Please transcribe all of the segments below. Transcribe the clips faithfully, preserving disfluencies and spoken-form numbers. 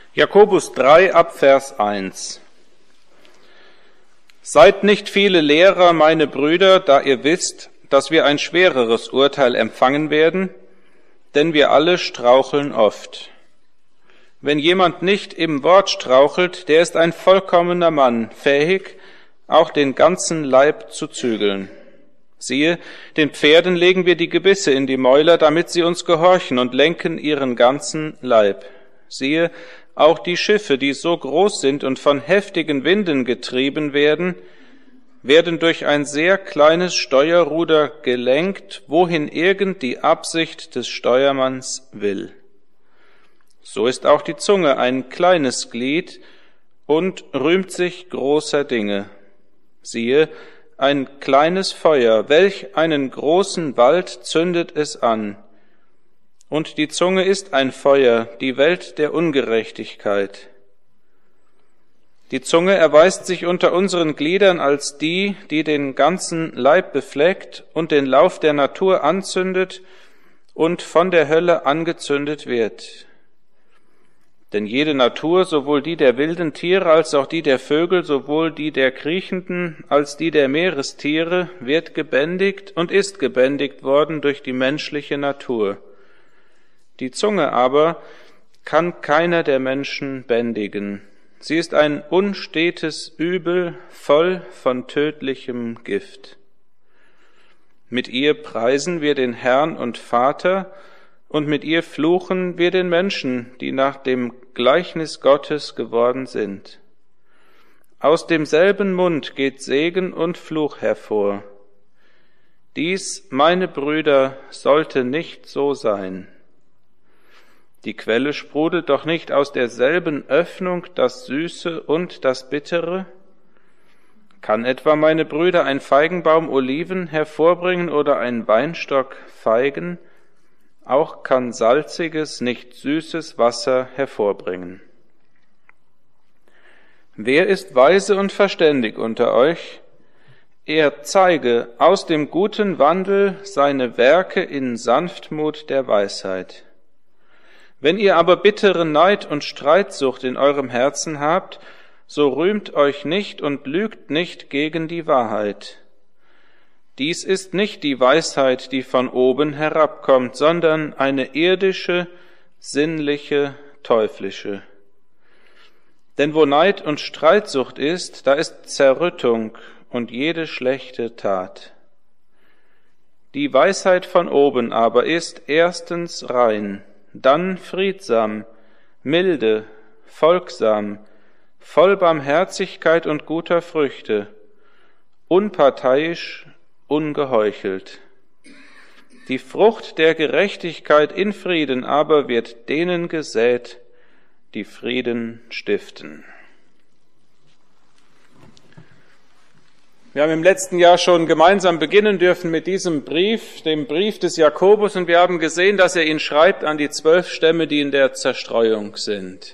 Jakobus drei ab Vers eins. Seid nicht viele Lehrer, meine Brüder, da ihr wisst, dass wir ein schwereres Urteil empfangen werden, denn wir alle straucheln oft. Wenn jemand nicht im Wort strauchelt, der ist ein vollkommener Mann, fähig, auch den ganzen Leib zu zügeln. Siehe, den Pferden legen wir die Gebisse in die Mäuler, damit sie uns gehorchen und lenken ihren ganzen Leib. Siehe, auch die Schiffe, die so groß sind und von heftigen Winden getrieben werden, werden durch ein sehr kleines Steuerruder gelenkt, wohin irgend die Absicht des Steuermanns will. So ist auch die Zunge ein kleines Glied und rühmt sich großer Dinge. Siehe, ein kleines Feuer, welch einen großen Wald zündet es an. Und die Zunge ist ein Feuer, die Welt der Ungerechtigkeit. Die Zunge erweist sich unter unseren Gliedern als die, die den ganzen Leib befleckt und den Lauf der Natur anzündet und von der Hölle angezündet wird. Denn jede Natur, sowohl die der wilden Tiere als auch die der Vögel, sowohl die der kriechenden als die der Meerestiere, wird gebändigt und ist gebändigt worden durch die menschliche Natur. Die Zunge aber kann keiner der Menschen bändigen. Sie ist ein unstetes Übel, voll von tödlichem Gift. Mit ihr preisen wir den Herrn und Vater, und mit ihr fluchen wir den Menschen, die nach dem Gleichnis Gottes geworden sind. Aus demselben Mund geht Segen und Fluch hervor. Dies, meine Brüder, sollte nicht so sein. Die Quelle sprudelt doch nicht aus derselben Öffnung das Süße und das Bittere? Kann etwa, meine Brüder, ein Feigenbaum Oliven hervorbringen oder ein Weinstock Feigen? Auch kann salziges, nicht süßes Wasser hervorbringen. Wer ist weise und verständig unter euch? Er zeige aus dem guten Wandel seine Werke in Sanftmut der Weisheit. Wenn ihr aber bittere Neid und Streitsucht in eurem Herzen habt, so rühmt euch nicht und lügt nicht gegen die Wahrheit. Dies ist nicht die Weisheit, die von oben herabkommt, sondern eine irdische, sinnliche, teuflische. Denn wo Neid und Streitsucht ist, da ist Zerrüttung und jede schlechte Tat. Die Weisheit von oben aber ist erstens rein, dann friedsam, milde, folgsam, voll Barmherzigkeit und guter Früchte, unparteiisch, ungeheuchelt. Die Frucht der Gerechtigkeit in Frieden aber wird denen gesät, die Frieden stiften. Wir haben im letzten Jahr schon gemeinsam beginnen dürfen mit diesem Brief, dem Brief des Jakobus, und wir haben gesehen, dass er ihn schreibt an die zwölf Stämme, die in der Zerstreuung sind.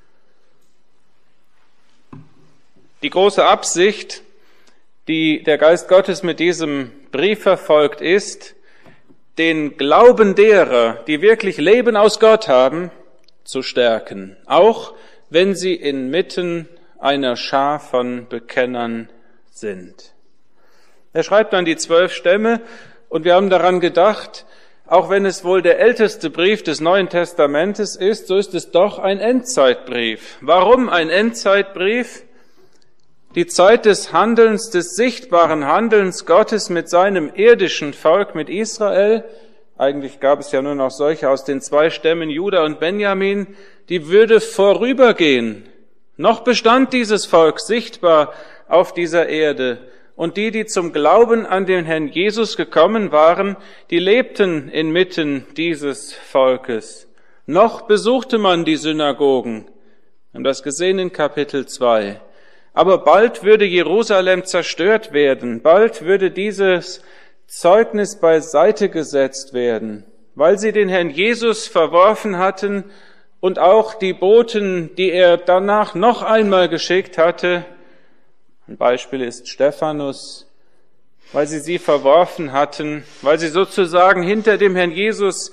Die große Absicht, die der Geist Gottes mit diesem Brief verfolgt, ist, den Glauben derer, die wirklich Leben aus Gott haben, zu stärken, auch wenn sie inmitten einer Schar von Bekennern sind. Er schreibt dann die zwölf Stämme, und wir haben daran gedacht, auch wenn es wohl der älteste Brief des Neuen Testamentes ist, so ist es doch ein Endzeitbrief. Warum ein Endzeitbrief? Die Zeit des Handelns, des sichtbaren Handelns Gottes mit seinem irdischen Volk, mit Israel, eigentlich gab es ja nur noch solche aus den zwei Stämmen Juda und Benjamin, die würde vorübergehen. Noch bestand dieses Volk sichtbar auf dieser Erde. Und die, die zum Glauben an den Herrn Jesus gekommen waren, die lebten inmitten dieses Volkes. Noch besuchte man die Synagogen. Wir haben das gesehen in Kapitel zwei. Aber bald würde Jerusalem zerstört werden. Bald würde dieses Zeugnis beiseite gesetzt werden, weil sie den Herrn Jesus verworfen hatten und auch die Boten, die er danach noch einmal geschickt hatte. Ein Beispiel ist Stephanus, weil sie sie verworfen hatten, weil sie sozusagen hinter dem Herrn Jesus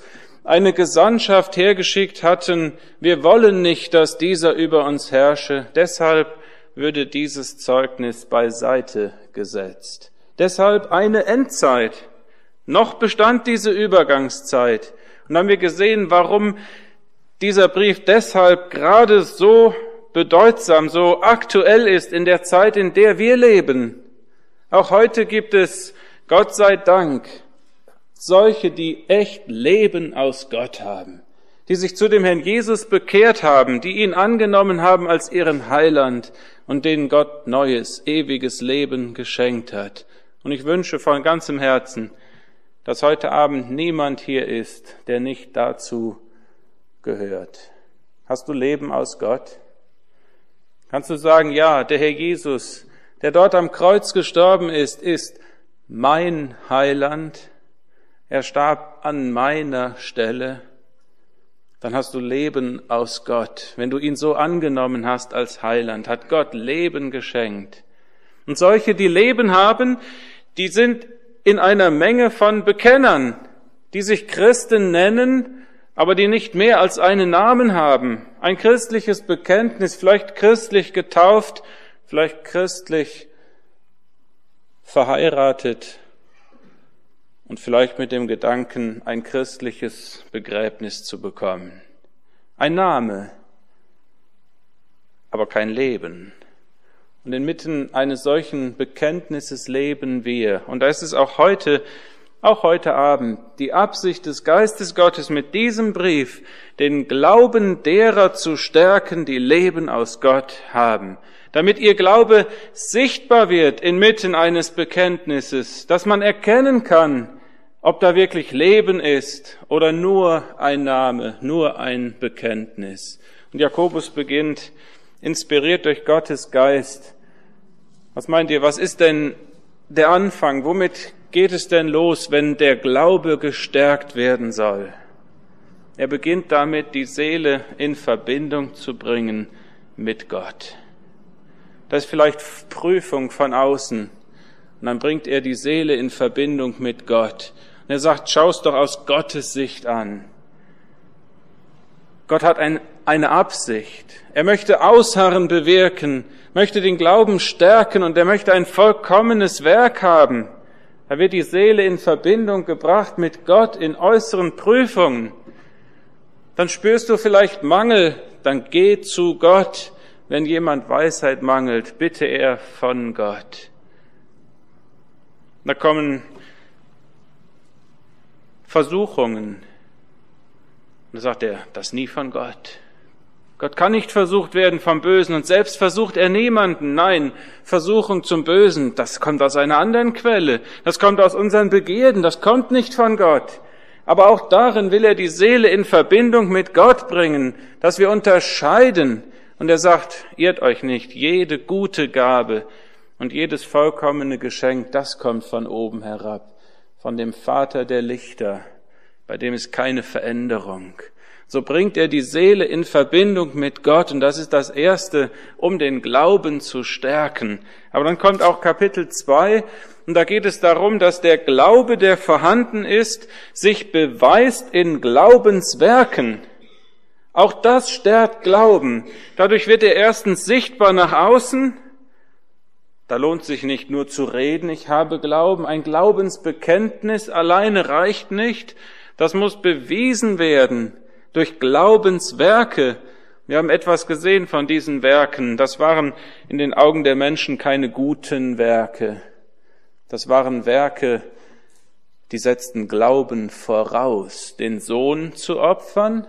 eine Gesandtschaft hergeschickt hatten, wir wollen nicht, dass dieser über uns herrsche, deshalb würde dieses Zeugnis beiseite gesetzt. Deshalb eine Endzeit. Noch bestand diese Übergangszeit. Und dann haben wir gesehen, warum dieser Brief deshalb gerade so bedeutsam, so aktuell ist in der Zeit, in der wir leben. Auch heute gibt es, Gott sei Dank, solche, die echt Leben aus Gott haben, die sich zu dem Herrn Jesus bekehrt haben, die ihn angenommen haben als ihren Heiland und denen Gott neues, ewiges Leben geschenkt hat. Und ich wünsche von ganzem Herzen, dass heute Abend niemand hier ist, der nicht dazu gehört. Hast du Leben aus Gott? Kannst du sagen, ja, der Herr Jesus, der dort am Kreuz gestorben ist, ist mein Heiland. Er starb an meiner Stelle. Dann hast du Leben aus Gott. Wenn du ihn so angenommen hast als Heiland, hat Gott Leben geschenkt. Und solche, die Leben haben, die sind in einer Menge von Bekennern, die sich Christen nennen, aber die nicht mehr als einen Namen haben. Ein christliches Bekenntnis, vielleicht christlich getauft, vielleicht christlich verheiratet und vielleicht mit dem Gedanken, ein christliches Begräbnis zu bekommen. Ein Name, aber kein Leben. Und inmitten eines solchen Bekenntnisses leben wir. Und da ist es auch heute, auch heute Abend, die Absicht des Geistes Gottes mit diesem Brief, den Glauben derer zu stärken, die Leben aus Gott haben. Damit ihr Glaube sichtbar wird inmitten eines Bekenntnisses, dass man erkennen kann, ob da wirklich Leben ist oder nur ein Name, nur ein Bekenntnis. Und Jakobus beginnt, inspiriert durch Gottes Geist. Was meint ihr, was ist denn der Anfang? Womit geht es denn los, wenn der Glaube gestärkt werden soll? Er beginnt damit, die Seele in Verbindung zu bringen mit Gott. Das ist vielleicht Prüfung von außen. Und dann bringt er die Seele in Verbindung mit Gott. Und er sagt, schau es doch aus Gottes Sicht an. Gott hat ein, eine Absicht. Er möchte Ausharren bewirken, möchte den Glauben stärken und er möchte ein vollkommenes Werk haben. Da wird die Seele in Verbindung gebracht mit Gott in äußeren Prüfungen. Dann spürst du vielleicht Mangel, dann geh zu Gott. Wenn jemand Weisheit mangelt, bitte er von Gott. Da kommen Versuchungen. Und da sagt er, das nie von Gott. Gott kann nicht versucht werden vom Bösen und selbst versucht er niemanden. Nein, Versuchung zum Bösen, das kommt aus einer anderen Quelle. Das kommt aus unseren Begierden, das kommt nicht von Gott. Aber auch darin will er die Seele in Verbindung mit Gott bringen, dass wir unterscheiden. Und er sagt, irrt euch nicht, jede gute Gabe und jedes vollkommene Geschenk, das kommt von oben herab, von dem Vater der Lichter, bei dem ist keine Veränderung. So bringt er die Seele in Verbindung mit Gott und das ist das Erste, um den Glauben zu stärken. Aber dann kommt auch Kapitel zwei und da geht es darum, dass der Glaube, der vorhanden ist, sich beweist in Glaubenswerken. Auch das stärkt Glauben. Dadurch wird er erstens sichtbar nach außen. Da lohnt sich nicht nur zu reden, ich habe Glauben. Ein Glaubensbekenntnis alleine reicht nicht. Das muss bewiesen werden durch Glaubenswerke. Wir haben etwas gesehen von diesen Werken. Das waren in den Augen der Menschen keine guten Werke. Das waren Werke, die setzten Glauben voraus, den Sohn zu opfern,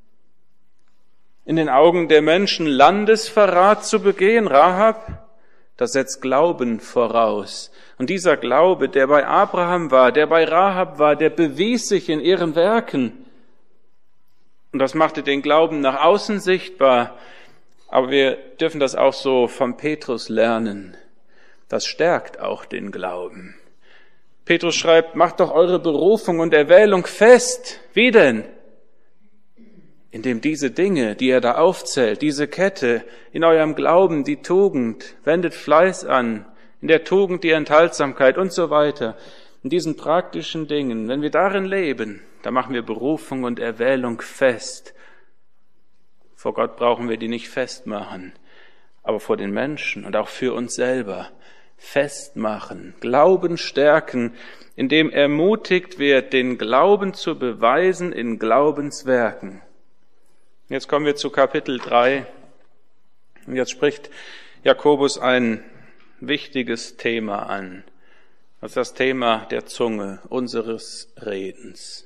in den Augen der Menschen Landesverrat zu begehen, Rahab, das setzt Glauben voraus. Und dieser Glaube, der bei Abraham war, der bei Rahab war, der bewies sich in ihren Werken. Und das machte den Glauben nach außen sichtbar. Aber wir dürfen das auch so von Petrus lernen. Das stärkt auch den Glauben. Petrus schreibt, macht doch eure Berufung und Erwählung fest. Wie denn? Indem diese Dinge, die er da aufzählt, diese Kette, in eurem Glauben die Tugend, wendet Fleiß an, in der Tugend die Enthaltsamkeit und so weiter, in diesen praktischen Dingen, wenn wir darin leben, Da machen wir Berufung und Erwählung fest. Vor Gott brauchen wir die nicht festmachen, aber vor den Menschen und auch für uns selber festmachen, Glauben stärken, indem ermutigt wird, den Glauben zu beweisen in Glaubenswerken. Jetzt kommen wir zu Kapitel drei. Und jetzt spricht Jakobus ein wichtiges Thema an. Das ist das Thema der Zunge, unseres Redens.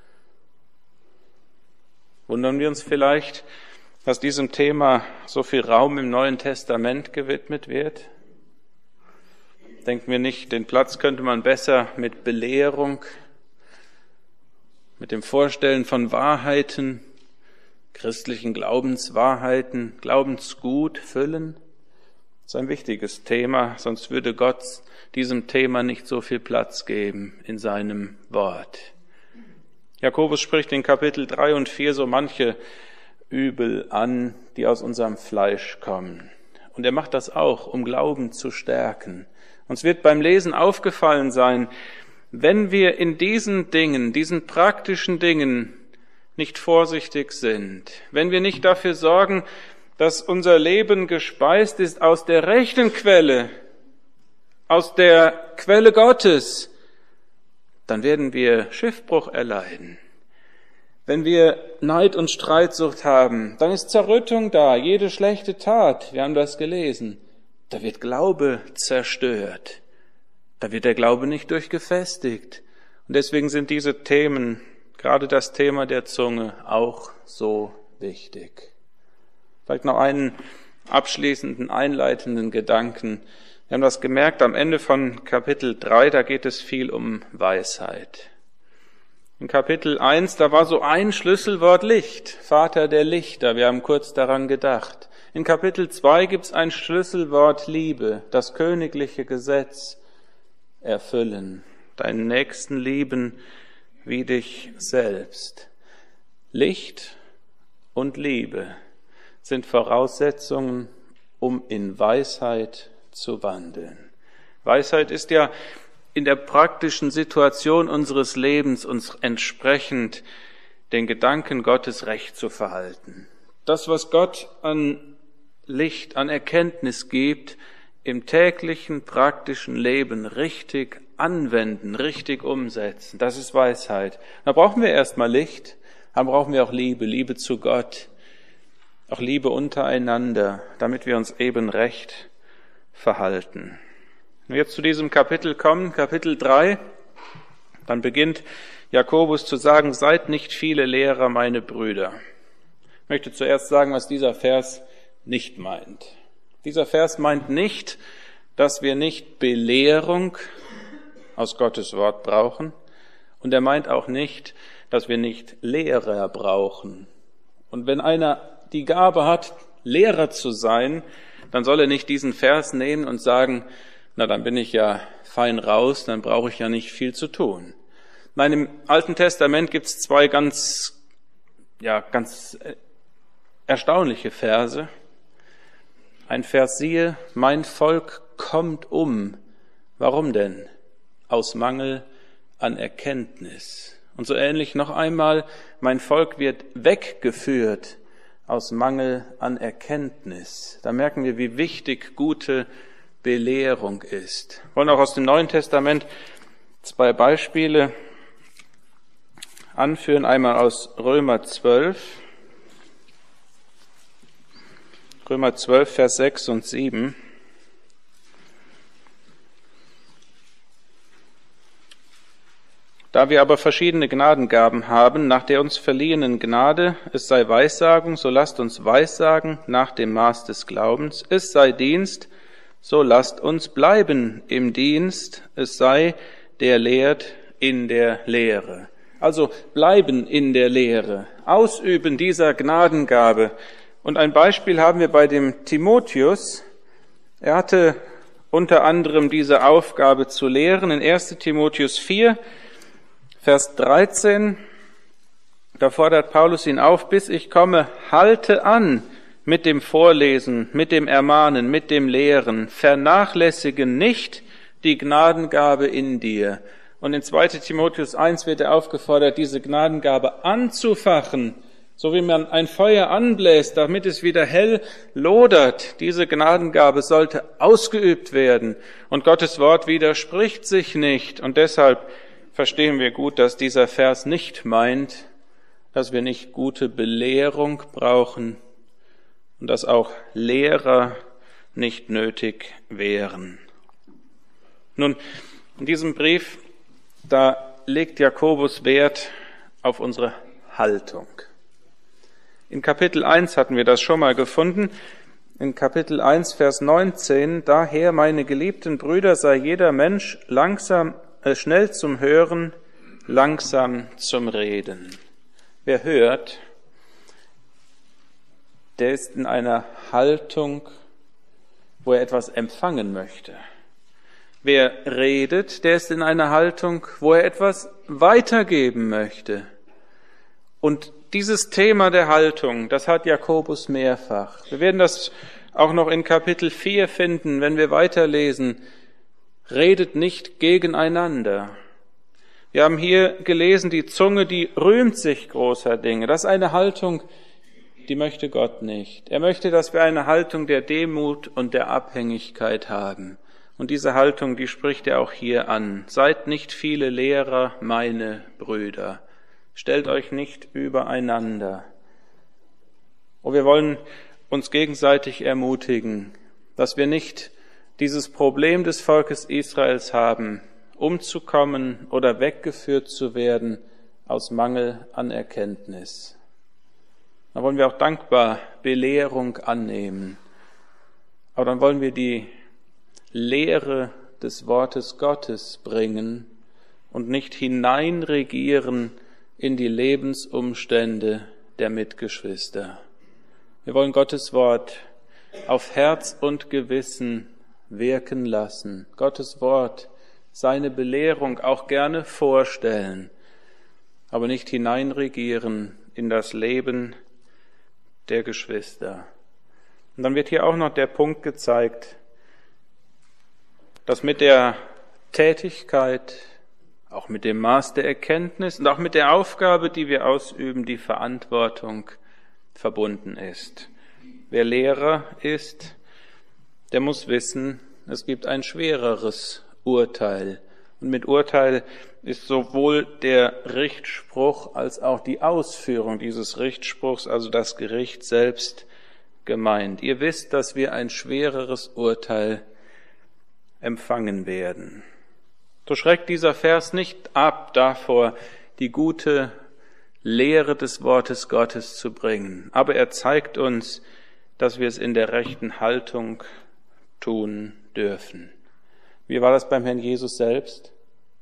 Wundern wir uns vielleicht, dass diesem Thema so viel Raum im Neuen Testament gewidmet wird? Denken wir nicht, den Platz könnte man besser mit Belehrung, mit dem Vorstellen von Wahrheiten, christlichen Glaubenswahrheiten, Glaubensgut füllen? Das ist ein wichtiges Thema, sonst würde Gott diesem Thema nicht so viel Platz geben in seinem Wort. Jakobus spricht in Kapitel drei und vier so manche Übel an, die aus unserem Fleisch kommen. Und er macht das auch, um Glauben zu stärken. Uns wird beim Lesen aufgefallen sein, wenn wir in diesen Dingen, diesen praktischen Dingen nicht vorsichtig sind, wenn wir nicht dafür sorgen, dass unser Leben gespeist ist aus der rechten Quelle, aus der Quelle Gottes, dann werden wir Schiffbruch erleiden. Wenn wir Neid und Streitsucht haben, dann ist Zerrüttung da, jede schlechte Tat, wir haben das gelesen. Da wird Glaube zerstört. Da wird der Glaube nicht durchgefestigt. Und deswegen sind diese Themen, gerade das Thema der Zunge, auch so wichtig. Vielleicht noch einen abschließenden, einleitenden Gedanken. Wir haben das gemerkt am Ende von Kapitel drei, da geht es viel um Weisheit. In Kapitel eins, da war so ein Schlüsselwort Licht, Vater der Lichter, wir haben kurz daran gedacht. In Kapitel zwei gibt es ein Schlüsselwort Liebe, das königliche Gesetz erfüllen, deinen Nächsten lieben wie dich selbst. Licht und Liebe sind Voraussetzungen, um in Weisheit zu wandeln. Weisheit ist ja in der praktischen Situation unseres Lebens uns entsprechend den Gedanken Gottes recht zu verhalten. Das, was Gott an Licht, an Erkenntnis gibt, im täglichen praktischen Leben richtig anwenden, richtig umsetzen. Das ist Weisheit. Da brauchen wir erstmal Licht, dann brauchen wir auch Liebe, Liebe zu Gott, auch Liebe untereinander, damit wir uns eben recht verhalten. Wenn wir jetzt zu diesem Kapitel kommen, Kapitel drei, dann beginnt Jakobus zu sagen, seid nicht viele Lehrer, meine Brüder. Ich möchte zuerst sagen, was dieser Vers nicht meint. Dieser Vers meint nicht, dass wir nicht Belehrung aus Gottes Wort brauchen. Und er meint auch nicht, dass wir nicht Lehrer brauchen. Und wenn einer die Gabe hat, Lehrer zu sein, dann soll er nicht diesen Vers nehmen und sagen, na, dann bin ich ja fein raus, dann brauche ich ja nicht viel zu tun. Nein, im Alten Testament gibt es zwei ganz, ja, ganz erstaunliche Verse. Ein Vers, siehe, mein Volk kommt um. Warum denn? Aus Mangel an Erkenntnis. Und so ähnlich noch einmal, mein Volk wird weggeführt aus Mangel an Erkenntnis. Da merken wir, wie wichtig gute Belehrung ist. Wir wollen auch aus dem Neuen Testament zwei Beispiele anführen. Einmal aus Römer zwölf. Römer zwölf, Vers sechs und sieben. Da wir aber verschiedene Gnadengaben haben, nach der uns verliehenen Gnade, es sei Weissagung, so lasst uns Weissagen nach dem Maß des Glaubens, es sei Dienst, so lasst uns bleiben im Dienst, es sei, der lehrt in der Lehre. Also bleiben in der Lehre, ausüben dieser Gnadengabe. Und ein Beispiel haben wir bei dem Timotheus. Er hatte unter anderem diese Aufgabe zu lehren in erster Timotheus vier, Vers dreizehn. Da fordert Paulus ihn auf, bis ich komme, halte an mit dem Vorlesen, mit dem Ermahnen, mit dem Lehren, vernachlässige nicht die Gnadengabe in dir Und in zweiter Timotheus eins wird er aufgefordert, diese Gnadengabe anzufachen, so wie man ein Feuer anbläst, damit es wieder hell lodert. Diese Gnadengabe sollte ausgeübt werden. Und Gottes Wort widerspricht sich nicht. Und deshalb verstehen wir gut, dass dieser Vers nicht meint, dass wir nicht gute Belehrung brauchen und dass auch Lehrer nicht nötig wären. Nun, in diesem Brief, da legt Jakobus Wert auf unsere Haltung. In Kapitel eins hatten wir das schon mal gefunden. In Kapitel eins, Vers neunzehn, daher, meine geliebten Brüder, sei jeder Mensch langsam, äh, schnell zum Hören, langsam zum Reden. Wer hört, der ist in einer Haltung, wo er etwas empfangen möchte. Wer redet, der ist in einer Haltung, wo er etwas weitergeben möchte. Und dieses Thema der Haltung, das hat Jakobus mehrfach. Wir werden das auch noch in Kapitel vier finden, wenn wir weiterlesen. Redet nicht gegeneinander. Wir haben hier gelesen, die Zunge, die rühmt sich großer Dinge. Das ist eine Haltung, die möchte Gott nicht. Er möchte, dass wir eine Haltung der Demut und der Abhängigkeit haben. Und diese Haltung, die spricht er auch hier an. Seid nicht viele Lehrer, meine Brüder. Stellt euch nicht übereinander. Und wir wollen uns gegenseitig ermutigen, dass wir nicht dieses Problem des Volkes Israels haben, umzukommen oder weggeführt zu werden aus Mangel an Erkenntnis. Da wollen wir auch dankbar Belehrung annehmen. Aber dann wollen wir die Lehre des Wortes Gottes bringen und nicht hineinregieren in die Lebensumstände der Mitgeschwister. Wir wollen Gottes Wort auf Herz und Gewissen wirken lassen. Gottes Wort, seine Belehrung auch gerne vorstellen, aber nicht hineinregieren in das Leben der Geschwister. Und dann wird hier auch noch der Punkt gezeigt, dass mit der Tätigkeit, auch mit dem Maß der Erkenntnis und auch mit der Aufgabe, die wir ausüben, die Verantwortung verbunden ist. Wer Lehrer ist, der muss wissen, es gibt ein schwereres Urteil. Und mit Urteil ist sowohl der Richtspruch als auch die Ausführung dieses Richtspruchs, also das Gericht selbst, gemeint. Ihr wisst, dass wir ein schwereres Urteil empfangen werden. So schreckt dieser Vers nicht ab davor, die gute Lehre des Wortes Gottes zu bringen. Aber er zeigt uns, dass wir es in der rechten Haltung tun dürfen. Wie war das beim Herrn Jesus selbst?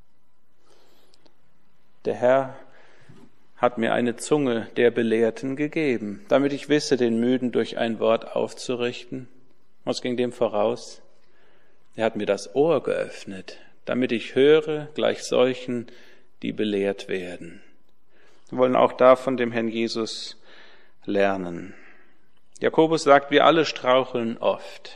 Der Herr hat mir eine Zunge der Belehrten gegeben, damit ich wisse, den Müden durch ein Wort aufzurichten. Was ging dem voraus? Er hat mir das Ohr geöffnet, damit ich höre, gleich solchen, die belehrt werden. Wir wollen auch da von dem Herrn Jesus lernen. Jakobus sagt, wir alle straucheln oft.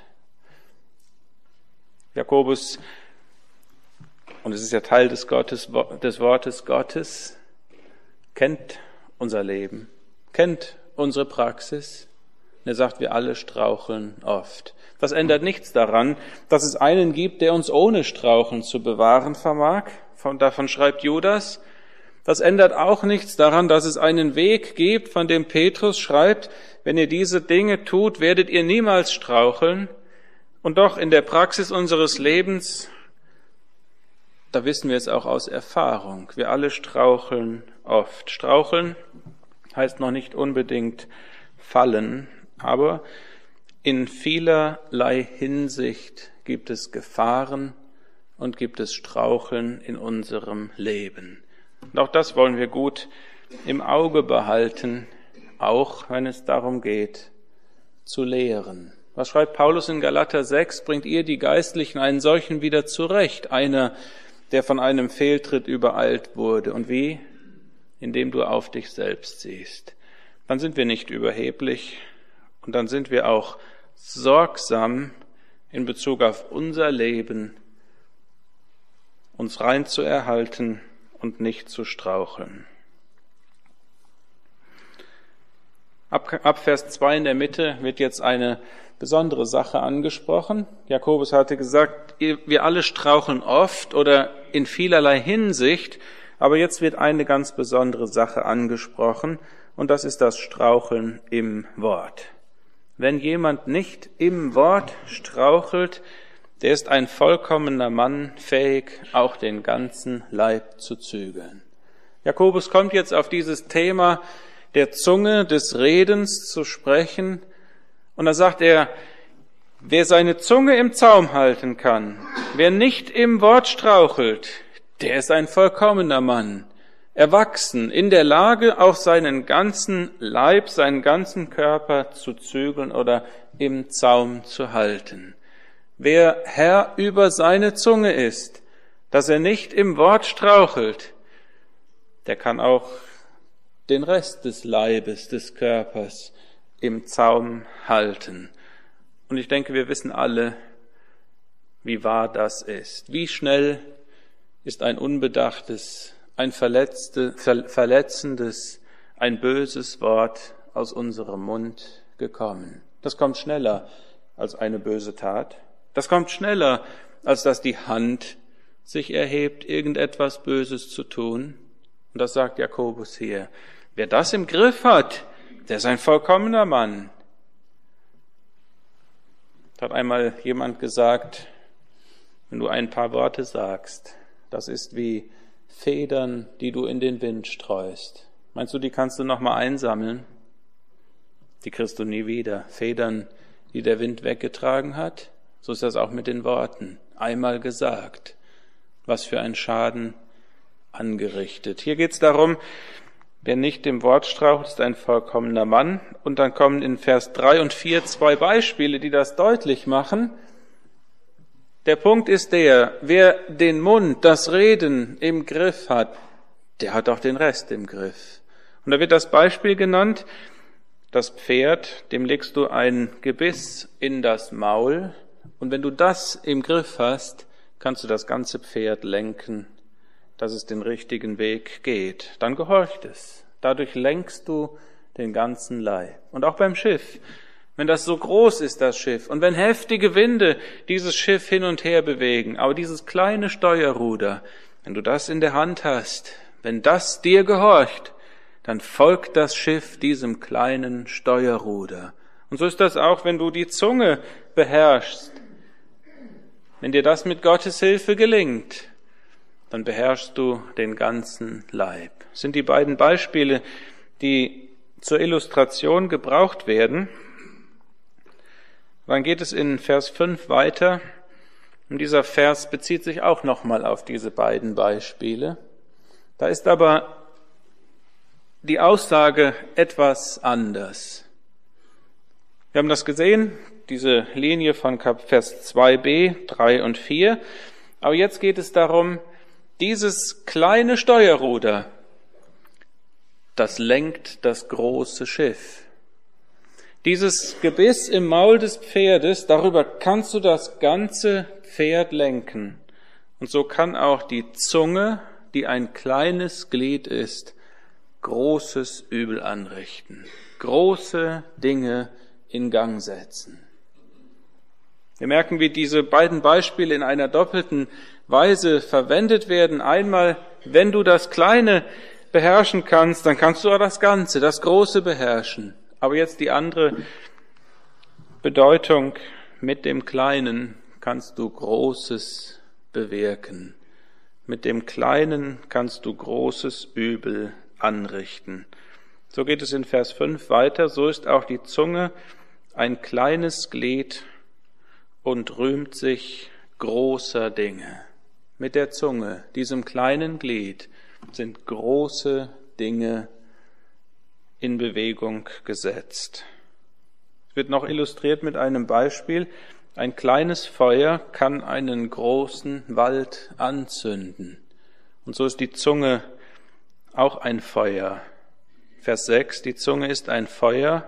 Jakobus, und es ist ja Teil des, Gottes, des Wortes Gottes, kennt unser Leben, kennt unsere Praxis. Und er sagt, wir alle straucheln oft. Das ändert nichts daran, dass es einen gibt, der uns ohne Straucheln zu bewahren vermag. Von, davon schreibt Judas. Das ändert auch nichts daran, dass es einen Weg gibt, von dem Petrus schreibt, wenn ihr diese Dinge tut, werdet ihr niemals straucheln. Und doch in der Praxis unseres Lebens, da wissen wir es auch aus Erfahrung, wir alle straucheln oft. Straucheln heißt noch nicht unbedingt fallen, aber in vielerlei Hinsicht gibt es Gefahren und gibt es Straucheln in unserem Leben. Und auch das wollen wir gut im Auge behalten, auch wenn es darum geht, zu lehren. Was schreibt Paulus in Galater sechs? Bringt ihr die Geistlichen einen solchen wieder zurecht, einer, der von einem Fehltritt übereilt wurde. Und wie? Indem du auf dich selbst siehst. Dann sind wir nicht überheblich und dann sind wir auch sorgsam in Bezug auf unser Leben uns rein zu erhalten und nicht zu straucheln. Ab, ab Vers zwei in der Mitte wird jetzt eine besondere Sache angesprochen. Jakobus hatte gesagt, wir alle straucheln oft oder in vielerlei Hinsicht, aber jetzt wird eine ganz besondere Sache angesprochen, und das ist das Straucheln im Wort. Wenn jemand nicht im Wort strauchelt, der ist ein vollkommener Mann, fähig, auch den ganzen Leib zu zügeln. Jakobus kommt jetzt auf dieses Thema der Zunge, des Redens zu sprechen, und da sagt er, wer seine Zunge im Zaum halten kann, wer nicht im Wort strauchelt, der ist ein vollkommener Mann, erwachsen, in der Lage, auch seinen ganzen Leib, seinen ganzen Körper zu zügeln oder im Zaum zu halten. Wer Herr über seine Zunge ist, dass er nicht im Wort strauchelt, der kann auch den Rest des Leibes, des Körpers im Zaum halten. Und ich denke, wir wissen alle, wie wahr das ist. Wie schnell ist ein unbedachtes, ein verletzte, ver, verletzendes, ein böses Wort aus unserem Mund gekommen. Das kommt schneller als eine böse Tat. Das kommt schneller, als dass die Hand sich erhebt, irgendetwas Böses zu tun. Und das sagt Jakobus hier. Wer das im Griff hat, der ist ein vollkommener Mann. Da hat einmal jemand gesagt, wenn du ein paar Worte sagst, das ist wie Federn, die du in den Wind streust. Meinst du, die kannst du noch mal einsammeln? Die kriegst du nie wieder. Federn, die der Wind weggetragen hat. So ist das auch mit den Worten. Einmal gesagt. Was für ein Schaden angerichtet. Hier geht es darum, wer nicht dem Wort strauchelt, ist ein vollkommener Mann. Und dann kommen in Vers drei und vier zwei Beispiele, die das deutlich machen. Der Punkt ist der, wer den Mund, das Reden im Griff hat, der hat auch den Rest im Griff. Und da wird das Beispiel genannt, das Pferd, dem legst du ein Gebiss in das Maul, und wenn du das im Griff hast, kannst du das ganze Pferd lenken, dass es den richtigen Weg geht. Dann gehorcht es. Dadurch lenkst du den ganzen Leib. Und auch beim Schiff, wenn das so groß ist, das Schiff, und wenn heftige Winde dieses Schiff hin und her bewegen, aber dieses kleine Steuerruder, wenn du das in der Hand hast, wenn das dir gehorcht, dann folgt das Schiff diesem kleinen Steuerruder. Und so ist das auch, wenn du die Zunge beherrschst. Wenn dir das mit Gottes Hilfe gelingt, dann beherrschst du den ganzen Leib. Das sind die beiden Beispiele, die zur Illustration gebraucht werden. Dann geht es in Vers fünf weiter. Und dieser Vers bezieht sich auch nochmal auf diese beiden Beispiele. Da ist aber die Aussage etwas anders. Wir haben das gesehen, diese Linie von Vers zwei b, drei und vier. Aber jetzt geht es darum, dieses kleine Steuerruder, das lenkt das große Schiff. Dieses Gebiss im Maul des Pferdes, darüber kannst du das ganze Pferd lenken. Und so kann auch die Zunge, die ein kleines Glied ist, großes Übel anrichten, große Dinge in Gang setzen. Wir merken, wie diese beiden Beispiele in einer doppelten Weise verwendet werden. Einmal, wenn du das Kleine beherrschen kannst, dann kannst du auch das Ganze, das Große beherrschen. Aber jetzt die andere Bedeutung, mit dem Kleinen kannst du Großes bewirken. Mit dem Kleinen kannst du großes Übel anrichten. So geht es in Vers fünf weiter. So ist auch die Zunge ein kleines Glied und rühmt sich großer Dinge. Mit der Zunge, diesem kleinen Glied, sind große Dinge in Bewegung gesetzt. Es wird noch illustriert mit einem Beispiel. Ein kleines Feuer kann einen großen Wald anzünden. Und so ist die Zunge auch ein Feuer. Vers sechs, die Zunge ist ein Feuer,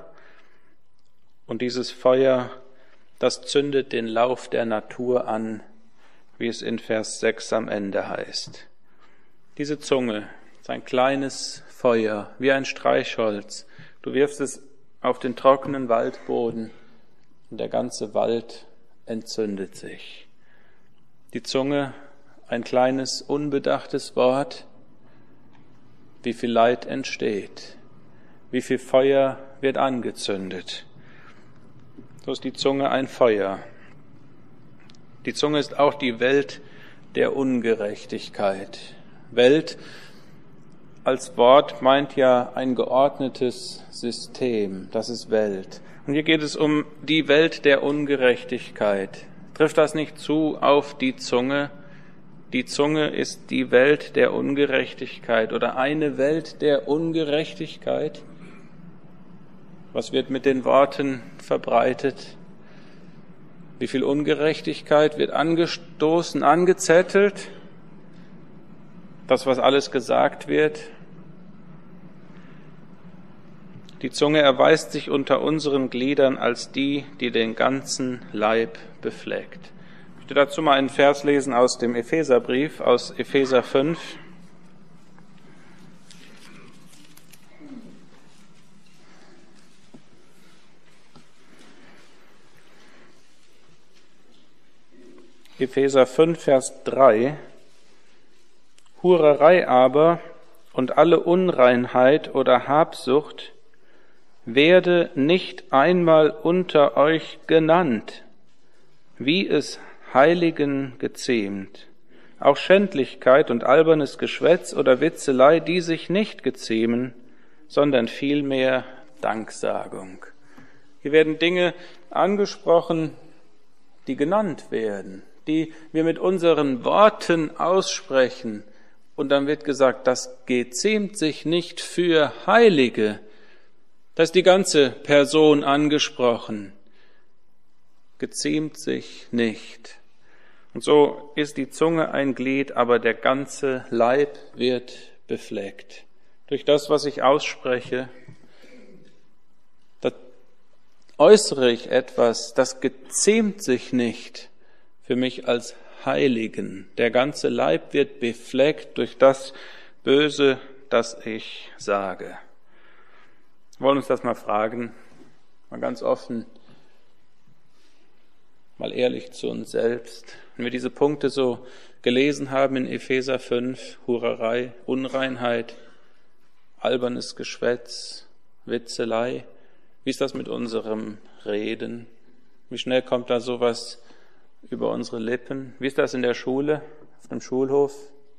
und dieses Feuer, das zündet den Lauf der Natur an, wie es in Vers sechs am Ende heißt. Diese Zunge ist ein kleines Feuer, wie ein Streichholz. Du wirfst es auf den trockenen Waldboden und der ganze Wald entzündet sich. Die Zunge, ein kleines, unbedachtes Wort, wie viel Leid entsteht, wie viel Feuer wird angezündet. So ist die Zunge ein Feuer. Die Zunge ist auch die Welt der Ungerechtigkeit. Welt als Wort meint ja ein geordnetes System, das ist Welt. Und hier geht es um die Welt der Ungerechtigkeit. Trifft das nicht zu auf die Zunge? Die Zunge ist die Welt der Ungerechtigkeit oder eine Welt der Ungerechtigkeit. Was wird mit den Worten verbreitet? Wie viel Ungerechtigkeit wird angestoßen, angezettelt? Das, was alles gesagt wird. Die Zunge erweist sich unter unseren Gliedern als die, die den ganzen Leib befleckt. Ich möchte dazu mal einen Vers lesen aus dem Epheserbrief, aus Epheser fünf. Epheser fünf, Vers drei. Hurerei aber und alle Unreinheit oder Habsucht werde nicht einmal unter euch genannt, wie es Heiligen gezähmt. Auch Schändlichkeit und albernes Geschwätz oder Witzelei, die sich nicht gezähmen, sondern vielmehr Danksagung. Hier werden Dinge angesprochen, die genannt werden, die wir mit unseren Worten aussprechen. Und dann wird gesagt, das gezähmt sich nicht für Heilige. Da ist die ganze Person angesprochen. Gezähmt sich nicht. Und so ist die Zunge ein Glied, aber der ganze Leib wird befleckt. Durch das, was ich ausspreche, da äußere ich etwas, das gezähmt sich nicht für mich als Heiligen. Der ganze Leib wird befleckt durch das Böse, das ich sage. Wir wollen uns das mal fragen, mal ganz offen, mal ehrlich zu uns selbst. Wenn wir diese Punkte so gelesen haben in Epheser fünf, Hurerei, Unreinheit, albernes Geschwätz, Witzelei, wie ist das mit unserem Reden? Wie schnell kommt da sowas über unsere Lippen? Wie ist das in der Schule, auf dem Schulhof,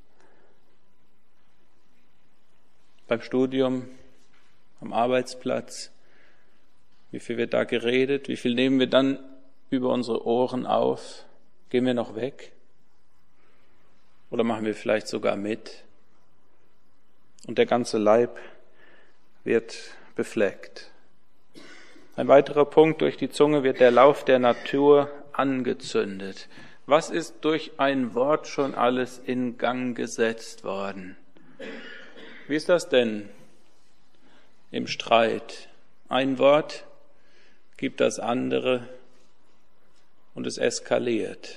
beim Studium, am Arbeitsplatz? Wie viel wird da geredet? Wie viel nehmen wir dann über unsere Ohren auf? Gehen wir noch weg? Oder machen wir vielleicht sogar mit? Und der ganze Leib wird befleckt. Ein weiterer Punkt: Durch die Zunge wird der Lauf der Natur angezündet. Was ist durch ein Wort schon alles in Gang gesetzt worden? Wie ist das denn im Streit? Ein Wort gibt das andere und es eskaliert.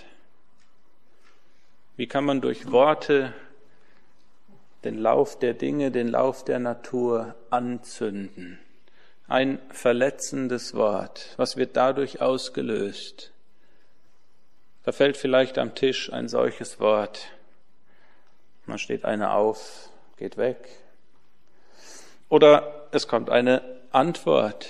Wie kann man durch Worte den Lauf der Dinge, den Lauf der Natur anzünden? Ein verletzendes Wort, was wird dadurch ausgelöst? Da fällt vielleicht am Tisch ein solches Wort. Dann steht einer auf, geht weg. Oder es kommt eine Antwort.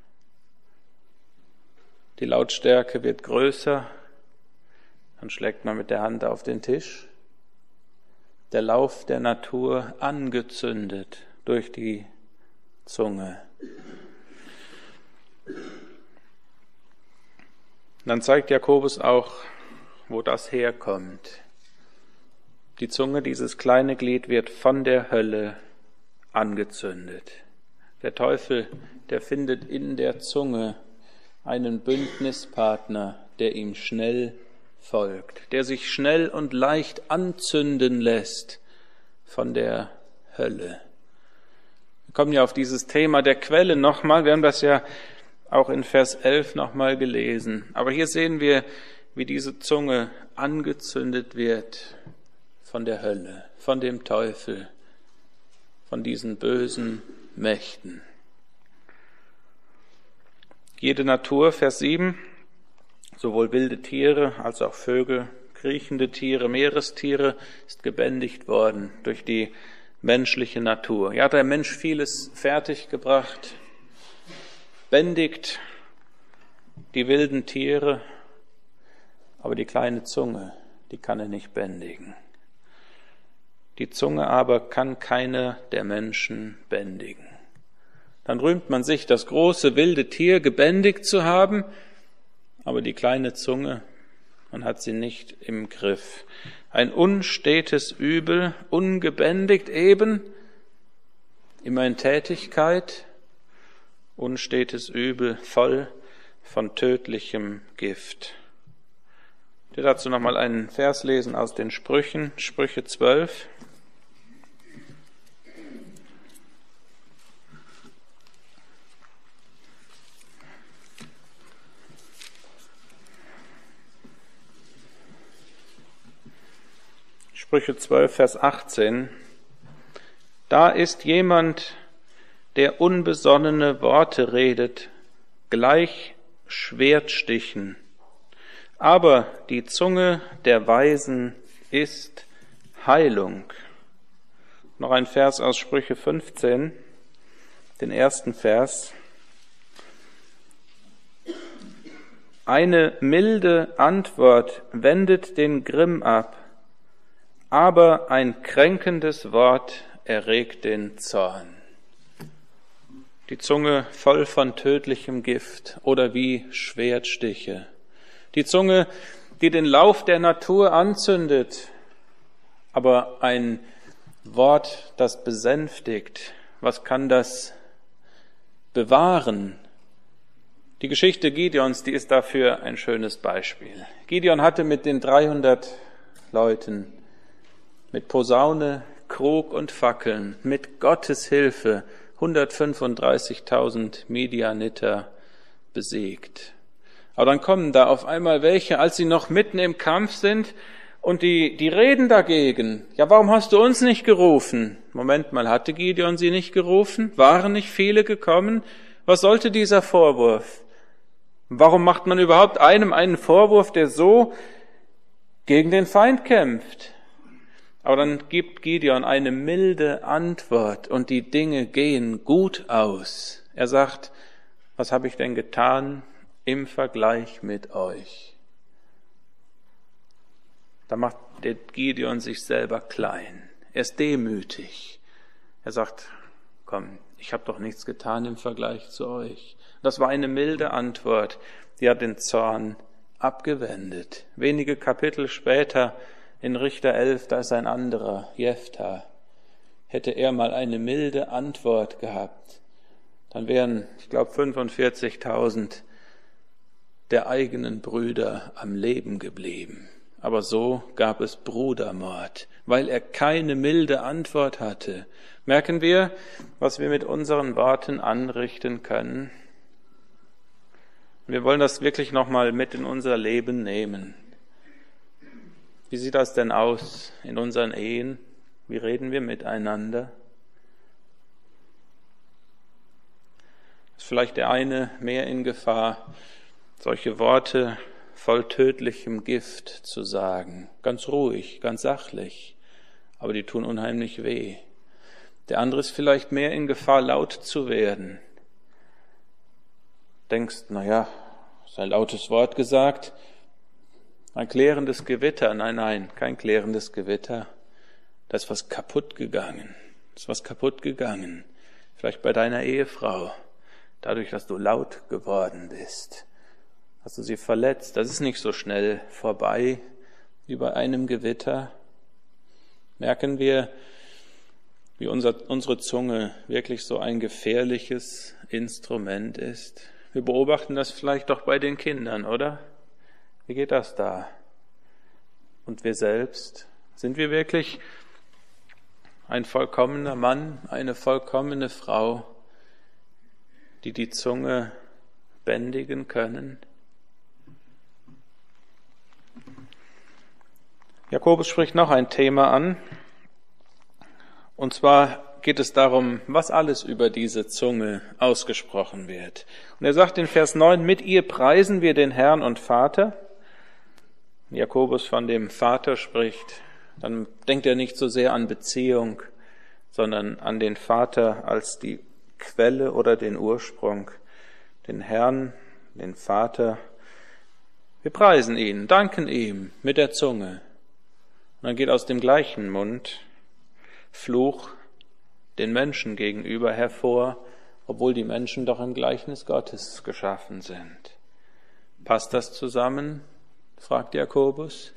Die Lautstärke wird größer. Dann schlägt man mit der Hand auf den Tisch. Der Lauf der Natur angezündet durch die Zunge. Dann zeigt Jakobus auch, wo das herkommt. Die Zunge, dieses kleine Glied, wird von der Hölle angezündet. Der Teufel, der findet in der Zunge einen Bündnispartner, der ihm schnell folgt, der sich schnell und leicht anzünden lässt von der Hölle. Wir kommen ja auf dieses Thema der Quelle nochmal. Wir haben das ja auch in Vers elf nochmal gelesen. Aber hier sehen wir, wie diese Zunge angezündet wird von der Hölle, von dem Teufel, von diesen bösen Mächten. Jede Natur, Vers sieben, sowohl wilde Tiere als auch Vögel, kriechende Tiere, Meerestiere, ist gebändigt worden durch die menschliche Natur. Ja, hat der Mensch vieles fertiggebracht, bändigt die wilden Tiere, aber die kleine Zunge, die kann er nicht bändigen. Die Zunge aber kann keiner der Menschen bändigen. Dann rühmt man sich, das große wilde Tier gebändigt zu haben, aber die kleine Zunge, man hat sie nicht im Griff. Ein unstetes Übel, ungebändigt eben, immer in Tätigkeit, unstetes Übel, voll von tödlichem Gift. Ich will dazu nochmal einen Vers lesen aus den Sprüchen, Sprüche zwölf. Sprüche zwölf, Vers achtzehn. Da ist jemand, der unbesonnene Worte redet, gleich Schwertstichen. Aber die Zunge der Weisen ist Heilung. Noch ein Vers aus Sprüche fünfzehn, den ersten Vers. Eine milde Antwort wendet den Grimm ab, aber ein kränkendes Wort erregt den Zorn. Die Zunge voll von tödlichem Gift oder wie Schwertstiche. Die Zunge, die den Lauf der Natur anzündet, aber ein Wort, das besänftigt. Was kann das bewahren? Die Geschichte Gideons, die ist dafür ein schönes Beispiel. Gideon hatte mit den dreihundert Leuten, mit Posaune, Krug und Fackeln, mit Gottes Hilfe hundertfünfunddreißigtausend Midianiter besiegt. Aber dann kommen da auf einmal welche, als sie noch mitten im Kampf sind, und die, die reden dagegen. Ja, warum hast du uns nicht gerufen? Moment mal, hatte Gideon sie nicht gerufen? Waren nicht viele gekommen? Was sollte dieser Vorwurf? Warum macht man überhaupt einem einen Vorwurf, der so gegen den Feind kämpft? Aber dann gibt Gideon eine milde Antwort und die Dinge gehen gut aus. Er sagt, was habe ich denn getan im Vergleich mit euch? Da macht der Gideon sich selber klein. Er ist demütig. Er sagt, komm, ich habe doch nichts getan im Vergleich zu euch. Das war eine milde Antwort, die hat den Zorn abgewendet. Wenige Kapitel später in Richter elf, da ist ein anderer, Jephthah. Hätte er mal eine milde Antwort gehabt, dann wären, ich glaube, fünfundvierzigtausend der eigenen Brüder am Leben geblieben. Aber so gab es Brudermord, weil er keine milde Antwort hatte. Merken wir, was wir mit unseren Worten anrichten können? Wir wollen das wirklich nochmal mit in unser Leben nehmen. Wie sieht das denn aus in unseren Ehen? Wie reden wir miteinander? Ist vielleicht der eine mehr in Gefahr, solche Worte voll tödlichem Gift zu sagen? Ganz ruhig, ganz sachlich, aber die tun unheimlich weh. Der andere ist vielleicht mehr in Gefahr, laut zu werden. Denkst, na ja, ist ein lautes Wort gesagt, ein klärendes Gewitter. Nein, nein, kein klärendes Gewitter. Da ist was kaputt gegangen. Da ist was kaputt gegangen. Vielleicht bei deiner Ehefrau. Dadurch, dass du laut geworden bist. Hast du sie verletzt. Das ist nicht so schnell vorbei wie bei einem Gewitter. Merken wir, wie unser, unsere Zunge wirklich so ein gefährliches Instrument ist. Wir beobachten das vielleicht doch bei den Kindern, oder? Wie geht das da? Und wir selbst? Sind wir wirklich ein vollkommener Mann, eine vollkommene Frau, die die Zunge bändigen können? Jakobus spricht noch ein Thema an, und zwar geht es darum, was alles über diese Zunge ausgesprochen wird. Und er sagt in Vers neun, mit ihr preisen wir den Herrn und Vater. Wenn Jakobus von dem Vater spricht, dann denkt er nicht so sehr an Beziehung, sondern an den Vater als die Quelle oder den Ursprung, den Herrn, den Vater. Wir preisen ihn, danken ihm mit der Zunge. Und dann geht aus dem gleichen Mund Fluch den Menschen gegenüber hervor, obwohl die Menschen doch im Gleichnis Gottes geschaffen sind. Passt das zusammen? Fragt Jakobus.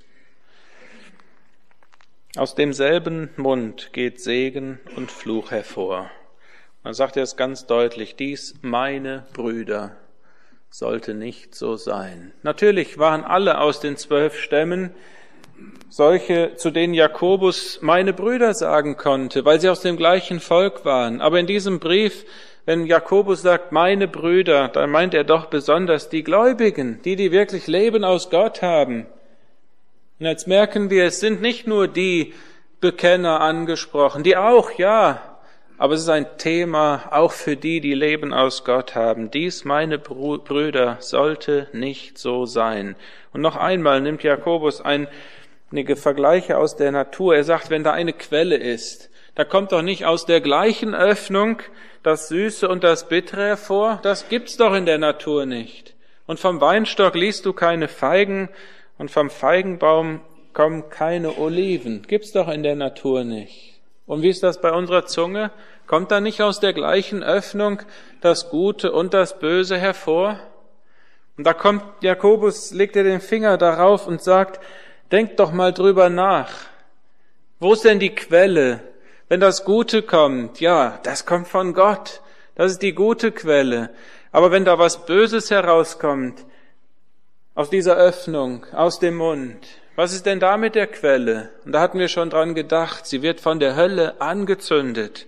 Aus demselben Mund geht Segen und Fluch hervor. Dann sagt er es ganz deutlich, dies, meine Brüder, sollte nicht so sein. Natürlich waren alle aus den zwölf Stämmen solche, zu denen Jakobus meine Brüder sagen konnte, weil sie aus dem gleichen Volk waren. Aber in diesem Brief, wenn Jakobus sagt, meine Brüder, dann meint er doch besonders die Gläubigen, die, die wirklich Leben aus Gott haben. Und jetzt merken wir, es sind nicht nur die Bekenner angesprochen, die auch, ja, aber es ist ein Thema auch für die, die Leben aus Gott haben. Dies, meine Brüder, sollte nicht so sein. Und noch einmal nimmt Jakobus ein einige Vergleiche aus der Natur. Er sagt, wenn da eine Quelle ist, da kommt doch nicht aus der gleichen Öffnung das Süße und das Bittere hervor. Das gibt's doch in der Natur nicht. Und vom Weinstock liest du keine Feigen und vom Feigenbaum kommen keine Oliven. Gibt's doch in der Natur nicht. Und wie ist das bei unserer Zunge? Kommt da nicht aus der gleichen Öffnung das Gute und das Böse hervor? Und da kommt Jakobus, legt er den Finger darauf und sagt, denkt doch mal drüber nach. Wo ist denn die Quelle? Wenn das Gute kommt, ja, das kommt von Gott. Das ist die gute Quelle. Aber wenn da was Böses herauskommt, aus dieser Öffnung, aus dem Mund, was ist denn da mit der Quelle? Und da hatten wir schon dran gedacht, sie wird von der Hölle angezündet.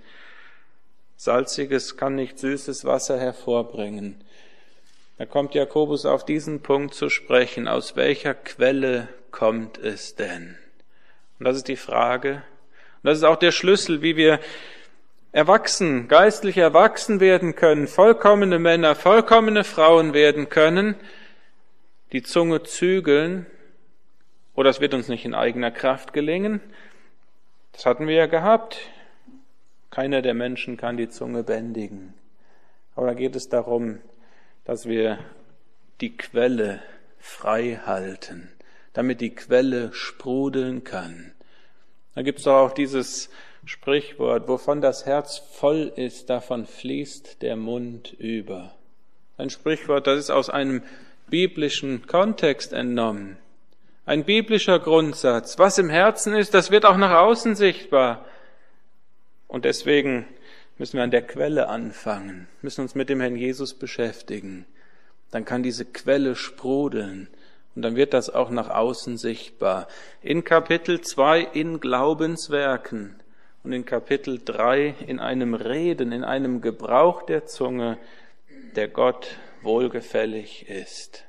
Salziges kann nicht süßes Wasser hervorbringen. Da kommt Jakobus auf diesen Punkt zu sprechen, aus welcher Quelle kommt es denn? Und das ist die Frage. Und das ist auch der Schlüssel, wie wir erwachsen, geistlich erwachsen werden können, vollkommene Männer, vollkommene Frauen werden können, die Zunge zügeln. Oder es wird uns nicht in eigener Kraft gelingen. Das hatten wir ja gehabt. Keiner der Menschen kann die Zunge bändigen. Aber da geht es darum, dass wir die Quelle frei halten, damit die Quelle sprudeln kann. Da gibt es doch auch dieses Sprichwort, wovon das Herz voll ist, davon fließt der Mund über. Ein Sprichwort, das ist aus einem biblischen Kontext entnommen. Ein biblischer Grundsatz. Was im Herzen ist, das wird auch nach außen sichtbar. Und deswegen müssen wir an der Quelle anfangen, müssen uns mit dem Herrn Jesus beschäftigen. Dann kann diese Quelle sprudeln. Und dann wird das auch nach außen sichtbar. In Kapitel zwei in Glaubenswerken und in Kapitel drei in einem Reden, in einem Gebrauch der Zunge, der Gott wohlgefällig ist.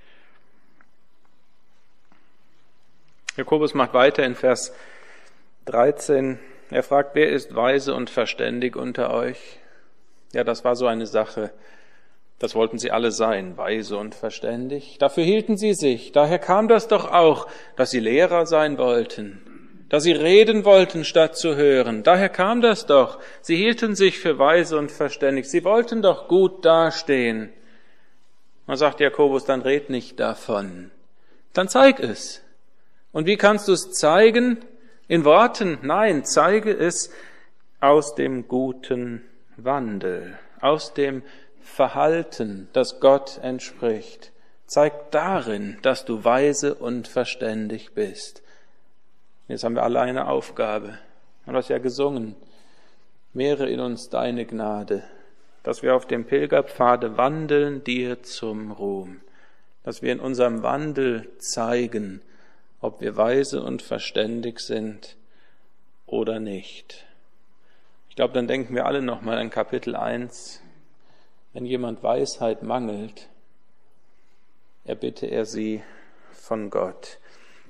Jakobus macht weiter in Vers dreizehn. Er fragt, wer ist weise und verständig unter euch? Ja, das war so eine Sache. Das wollten sie alle sein, weise und verständig. Dafür hielten sie sich. Daher kam das doch auch, dass sie Lehrer sein wollten, dass sie reden wollten, statt zu hören. Daher kam das doch. Sie hielten sich für weise und verständig. Sie wollten doch gut dastehen. Man sagt Jakobus, dann red nicht davon. Dann zeig es. Und wie kannst du es zeigen? In Worten? Nein, zeige es aus dem guten Wandel, aus dem Verhalten, das Gott entspricht. Zeig darin, dass du weise und verständig bist. Jetzt haben wir alle eine Aufgabe. Wir haben das ja gesungen. Mehre in uns deine Gnade, dass wir auf dem Pilgerpfade wandeln dir zum Ruhm. Dass wir in unserem Wandel zeigen, ob wir weise und verständig sind oder nicht. Ich glaube, dann denken wir alle nochmal an Kapitel eins. Wenn jemand Weisheit mangelt, erbitte er sie von Gott.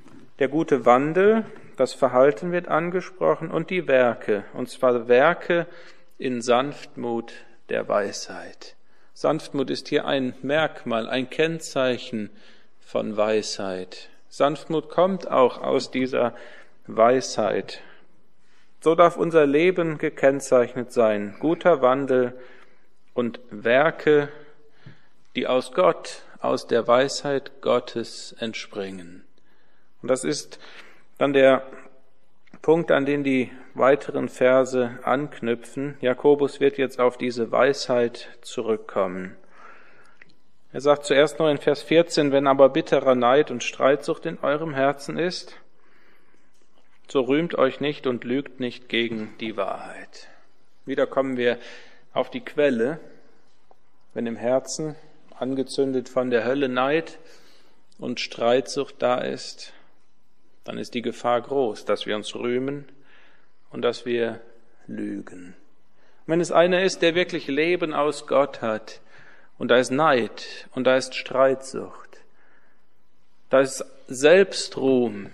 Der gute Wandel, das Verhalten wird angesprochen und die Werke, und zwar Werke in Sanftmut der Weisheit. Sanftmut ist hier ein Merkmal, ein Kennzeichen von Weisheit. Sanftmut kommt auch aus dieser Weisheit. So darf unser Leben gekennzeichnet sein. Guter Wandel und Werke, die aus Gott, aus der Weisheit Gottes entspringen. Und das ist dann der Punkt, an den die weiteren Verse anknüpfen. Jakobus wird jetzt auf diese Weisheit zurückkommen. Er sagt zuerst noch in Vers vierzehn, wenn aber bitterer Neid und Streitsucht in eurem Herzen ist, so rühmt euch nicht und lügt nicht gegen die Wahrheit. Wieder kommen wir auf die Quelle, wenn im Herzen, angezündet von der Hölle, Neid und Streitsucht da ist, dann ist die Gefahr groß, dass wir uns rühmen und dass wir lügen. Wenn es einer ist, der wirklich Leben aus Gott hat, und da ist Neid und da ist Streitsucht, da ist Selbstruhm,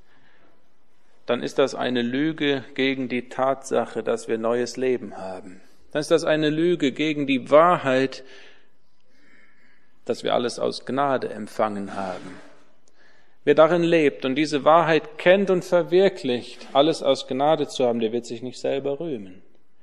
dann ist das eine Lüge gegen die Tatsache, dass wir neues Leben haben. Dann ist das eine Lüge gegen die Wahrheit, dass wir alles aus Gnade empfangen haben. Wer darin lebt und diese Wahrheit kennt und verwirklicht, alles aus Gnade zu haben, der wird sich nicht selber rühmen.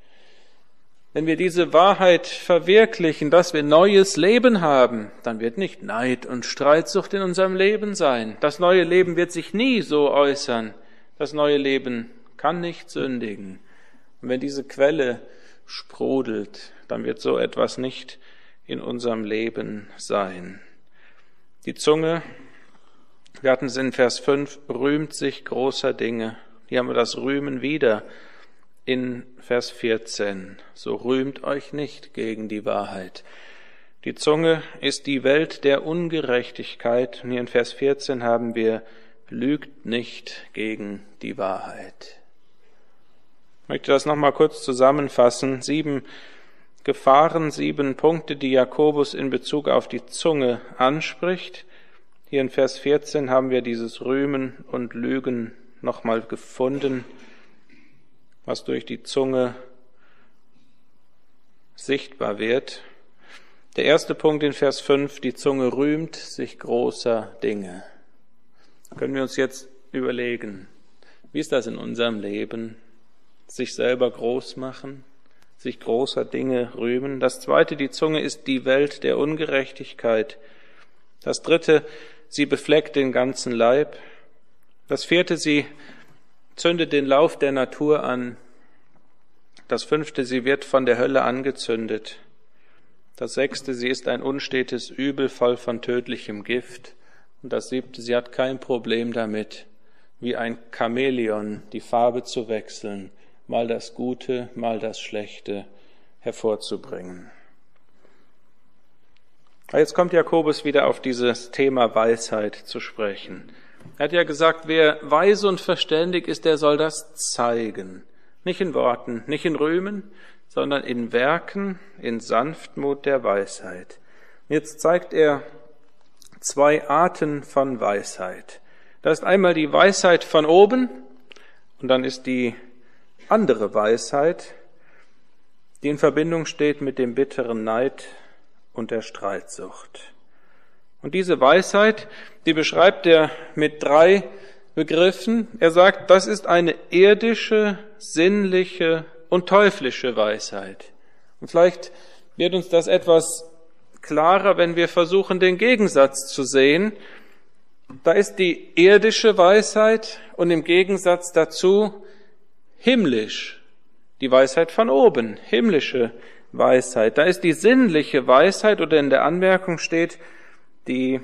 Wenn wir diese Wahrheit verwirklichen, dass wir neues Leben haben, dann wird nicht Neid und Streitsucht in unserem Leben sein. Das neue Leben wird sich nie so äußern. Das neue Leben kann nicht sündigen. Und wenn diese Quelle sprudelt, dann wird so etwas nicht in unserem Leben sein. Die Zunge, wir hatten es in Vers fünf, rühmt sich großer Dinge. Hier haben wir das Rühmen wieder in Vers vierzehn. So rühmt euch nicht gegen die Wahrheit. Die Zunge ist die Welt der Ungerechtigkeit. Und hier in Vers vierzehn haben wir, lügt nicht gegen die Wahrheit. Ich möchte das nochmal kurz zusammenfassen. Sieben Gefahren, sieben Punkte, die Jakobus in Bezug auf die Zunge anspricht. Hier in Vers vierzehn haben wir dieses Rühmen und Lügen nochmal gefunden, was durch die Zunge sichtbar wird. Der erste Punkt in Vers fünf, die Zunge rühmt sich großer Dinge. Können wir uns jetzt überlegen, wie ist das in unserem Leben? Sich selber groß machen, sich großer Dinge rühmen. Das zweite, die Zunge ist die Welt der Ungerechtigkeit. Das dritte, sie befleckt den ganzen Leib. Das vierte, sie zündet den Lauf der Natur an. Das fünfte, sie wird von der Hölle angezündet. Das sechste, sie ist ein unstetes Übel voll von tödlichem Gift. Und das siebte, sie hat kein Problem damit, wie ein Chamäleon die Farbe zu wechseln, mal das Gute, mal das Schlechte hervorzubringen. Jetzt kommt Jakobus wieder auf dieses Thema Weisheit zu sprechen. Er hat ja gesagt, wer weise und verständig ist, der soll das zeigen. Nicht in Worten, nicht in Rühmen, sondern in Werken, in Sanftmut der Weisheit. Jetzt zeigt er zwei Arten von Weisheit. Da ist einmal die Weisheit von oben und dann ist die andere Weisheit, die in Verbindung steht mit dem bitteren Neid und der Streitsucht. Und diese Weisheit, die beschreibt er mit drei Begriffen. Er sagt, das ist eine irdische, sinnliche und teuflische Weisheit. Und vielleicht wird uns das etwas klarer, wenn wir versuchen, den Gegensatz zu sehen. Da ist die irdische Weisheit und im Gegensatz dazu himmlisch, die Weisheit von oben, himmlische Weisheit. Da ist die sinnliche Weisheit oder in der Anmerkung steht die,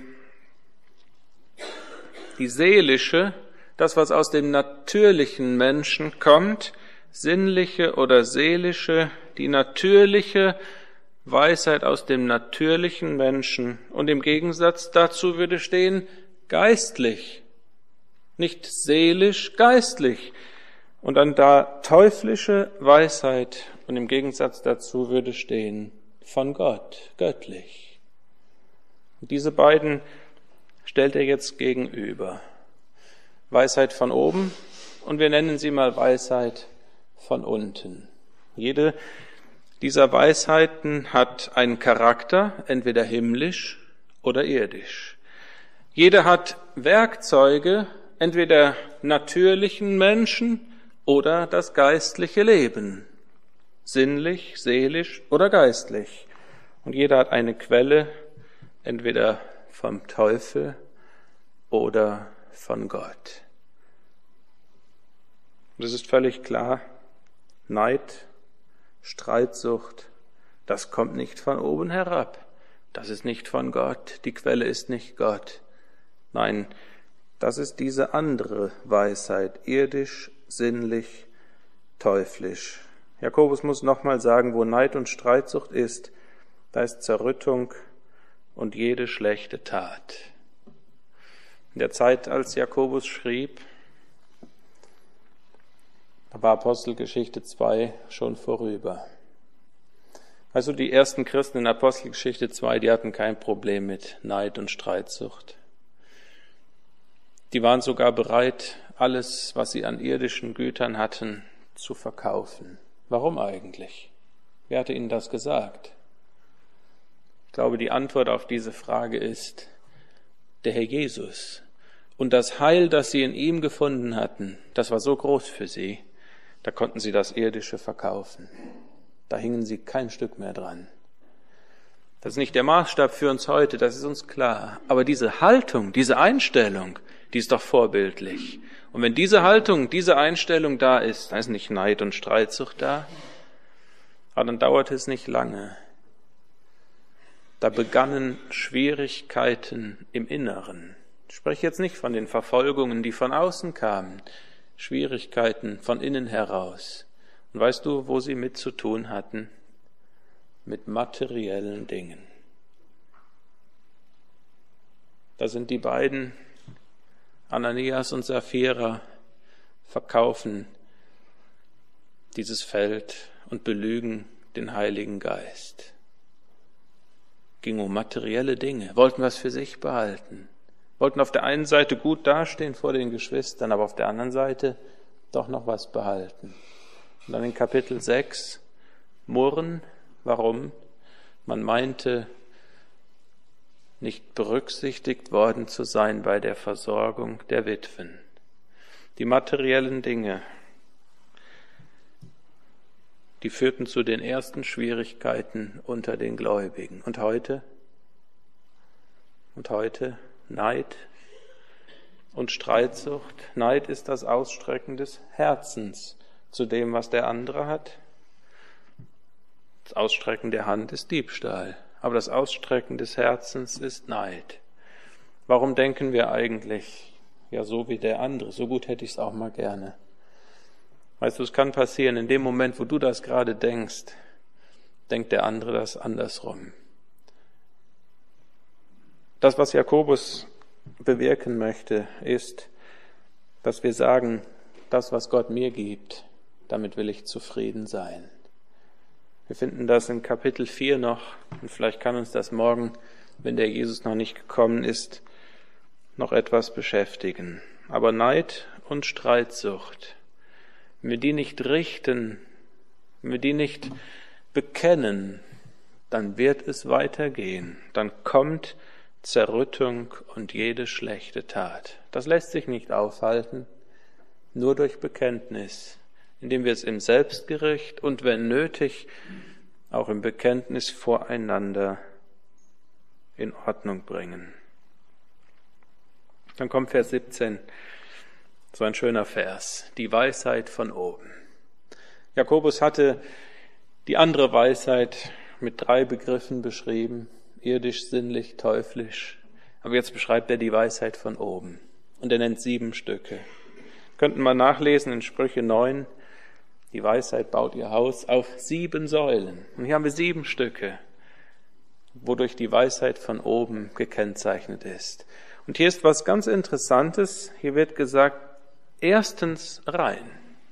die seelische, das, was aus dem natürlichen Menschen kommt, sinnliche oder seelische, die natürliche Weisheit aus dem natürlichen Menschen. Und im Gegensatz dazu würde stehen, geistlich, nicht seelisch, geistlich. Und dann da teuflische Weisheit und im Gegensatz dazu würde stehen, von Gott, göttlich. Und diese beiden stellt er jetzt gegenüber. Weisheit von oben und wir nennen sie mal Weisheit von unten. Jede dieser Weisheiten hat einen Charakter, entweder himmlisch oder irdisch. Jede hat Werkzeuge, entweder natürlichen Menschen oder das geistliche Leben, sinnlich, seelisch oder geistlich. Und jeder hat eine Quelle, entweder vom Teufel oder von Gott. Und es ist völlig klar, Neid, Streitsucht, das kommt nicht von oben herab. Das ist nicht von Gott, die Quelle ist nicht Gott. Nein, das ist diese andere Weisheit, irdisch, sinnlich, teuflisch. Jakobus muss nochmal sagen, wo Neid und Streitsucht ist, da ist Zerrüttung und jede schlechte Tat. In der Zeit, als Jakobus schrieb, da war Apostelgeschichte zwei schon vorüber. Also die ersten Christen in Apostelgeschichte zwei, die hatten kein Problem mit Neid und Streitsucht. Die waren sogar bereit, alles, was sie an irdischen Gütern hatten, zu verkaufen. Warum eigentlich? Wer hatte ihnen das gesagt? Ich glaube, die Antwort auf diese Frage ist der Herr Jesus. Und das Heil, das sie in ihm gefunden hatten, das war so groß für sie, da konnten sie das Irdische verkaufen. Da hingen sie kein Stück mehr dran. Das ist nicht der Maßstab für uns heute, das ist uns klar. Aber diese Haltung, diese Einstellung, die ist doch vorbildlich. Und wenn diese Haltung, diese Einstellung da ist, dann ist nicht Neid und Streitsucht da, aber dann dauert es nicht lange. Da begannen Schwierigkeiten im Inneren. Ich spreche jetzt nicht von den Verfolgungen, die von außen kamen, Schwierigkeiten von innen heraus. Und weißt du, wo sie mit zu tun hatten? Mit materiellen Dingen. Da sind die beiden, Ananias und Sapphira, verkaufen dieses Feld und belügen den Heiligen Geist. Ging um materielle Dinge, wollten was für sich behalten, wollten auf der einen Seite gut dastehen vor den Geschwistern, aber auf der anderen Seite doch noch was behalten. Und dann in Kapitel sechs murren, warum? Man meinte, nicht berücksichtigt worden zu sein bei der Versorgung der Witwen. Die materiellen Dinge, die führten zu den ersten Schwierigkeiten unter den Gläubigen. Und heute? Und heute Neid und Streitsucht. Neid ist das Ausstrecken des Herzens zu dem, was der andere hat. Das Ausstrecken der Hand ist Diebstahl, aber das Ausstrecken des Herzens ist Neid. Warum denken wir eigentlich, ja, so wie der andere, so gut hätte ich es auch mal gerne? Weißt du, es kann passieren, in dem Moment, wo du das gerade denkst, denkt der andere das andersrum. Das, was Jakobus bewirken möchte, ist, dass wir sagen, das, was Gott mir gibt, damit will ich zufrieden sein. Wir finden das in Kapitel vier noch, und vielleicht kann uns das morgen, wenn der Jesus noch nicht gekommen ist, noch etwas beschäftigen. Aber Neid und Streitsucht, wenn wir die nicht richten, wenn wir die nicht bekennen, dann wird es weitergehen. Dann kommt Zerrüttung und jede schlechte Tat. Das lässt sich nicht aufhalten, nur durch Bekenntnis, indem wir es im Selbstgericht und, wenn nötig, auch im Bekenntnis voreinander in Ordnung bringen. Dann kommt Vers siebzehn, so ein schöner Vers, die Weisheit von oben. Jakobus hatte die andere Weisheit mit drei Begriffen beschrieben, irdisch, sinnlich, teuflisch. Aber jetzt beschreibt er die Weisheit von oben. Und er nennt sieben Stücke. Könnten wir nachlesen in Sprüche neun, die Weisheit baut ihr Haus auf sieben Säulen. Und hier haben wir sieben Stücke, wodurch die Weisheit von oben gekennzeichnet ist. Und hier ist was ganz Interessantes. Hier wird gesagt, erstens rein.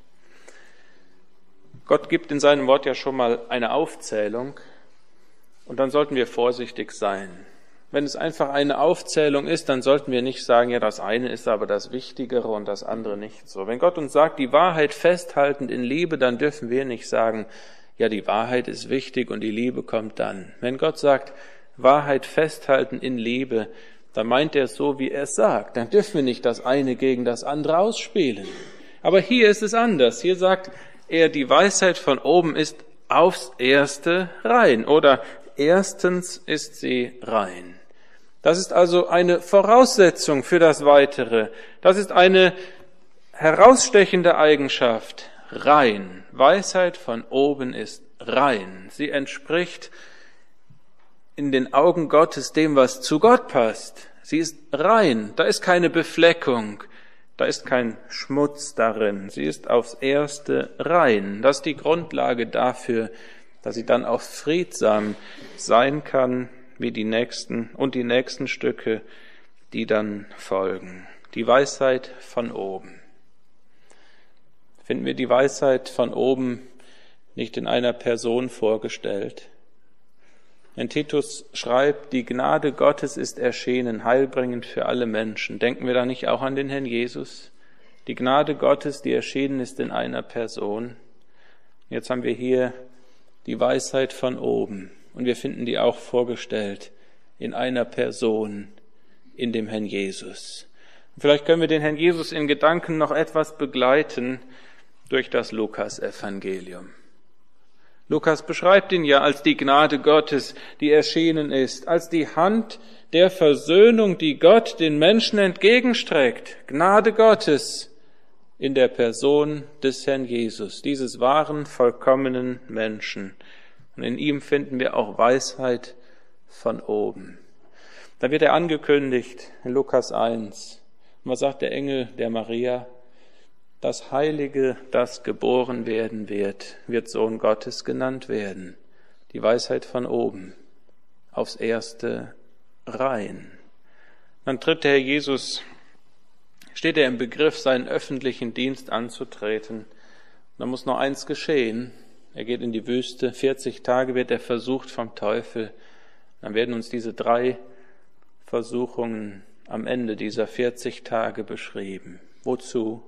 Gott gibt in seinem Wort ja schon mal eine Aufzählung. Und dann sollten wir vorsichtig sein. Wenn es einfach eine Aufzählung ist, dann sollten wir nicht sagen, ja, das eine ist aber das Wichtigere und das andere nicht so. Wenn Gott uns sagt, die Wahrheit festhaltend in Liebe, dann dürfen wir nicht sagen, ja, die Wahrheit ist wichtig und die Liebe kommt dann. Wenn Gott sagt, Wahrheit festhalten in Liebe, dann meint er es so, wie er es sagt. Dann dürfen wir nicht das eine gegen das andere ausspielen. Aber hier ist es anders. Hier sagt er, die Weisheit von oben ist aufs Erste rein oder erstens ist sie rein. Das ist also eine Voraussetzung für das Weitere. Das ist eine herausstechende Eigenschaft. Rein. Weisheit von oben ist rein. Sie entspricht in den Augen Gottes dem, was zu Gott passt. Sie ist rein. Da ist keine Befleckung. Da ist kein Schmutz darin. Sie ist aufs Erste rein. Das ist die Grundlage dafür, dass sie dann auch friedsam sein kann, wie die nächsten und die nächsten Stücke, die dann folgen. Die Weisheit von oben. Finden wir die Weisheit von oben nicht in einer Person vorgestellt? Wenn Titus schreibt, die Gnade Gottes ist erschienen, heilbringend für alle Menschen, denken wir da nicht auch an den Herrn Jesus? Die Gnade Gottes, die erschienen ist in einer Person. Jetzt haben wir hier die Weisheit von oben und wir finden die auch vorgestellt in einer Person, in dem Herrn Jesus. Und vielleicht können wir den Herrn Jesus in Gedanken noch etwas begleiten durch das Lukas-Evangelium. Lukas beschreibt ihn ja als die Gnade Gottes, die erschienen ist, als die Hand der Versöhnung, die Gott den Menschen entgegenstreckt. Gnade Gottes in der Person des Herrn Jesus, dieses wahren, vollkommenen Menschen. Und in ihm finden wir auch Weisheit von oben. Da wird er angekündigt in Lukas eins. Und was sagt der Engel der Maria? Das Heilige, das geboren werden wird, wird Sohn Gottes genannt werden. Die Weisheit von oben, aufs Erste rein. Dann tritt der Herr Jesus, steht er im Begriff, seinen öffentlichen Dienst anzutreten. Da muss noch eins geschehen. Er geht in die Wüste, vierzig Tage wird er versucht vom Teufel. Dann werden uns diese drei Versuchungen am Ende dieser vierzig Tage beschrieben. Wozu?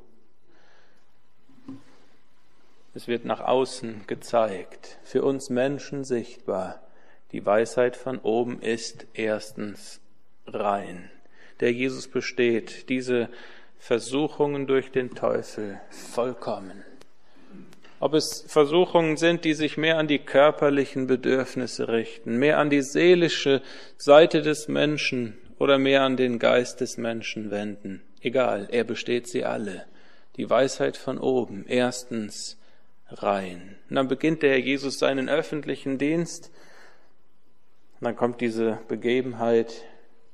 Es wird nach außen gezeigt, für uns Menschen sichtbar. Die Weisheit von oben ist erstens rein. Der Jesus besteht diese Versuchungen durch den Teufel vollkommen. Ob es Versuchungen sind, die sich mehr an die körperlichen Bedürfnisse richten, mehr an die seelische Seite des Menschen oder mehr an den Geist des Menschen wenden. Egal, er besteht sie alle. Die Weisheit von oben, erstens rein. Und dann beginnt der Herr Jesus seinen öffentlichen Dienst. Und dann kommt diese Begebenheit.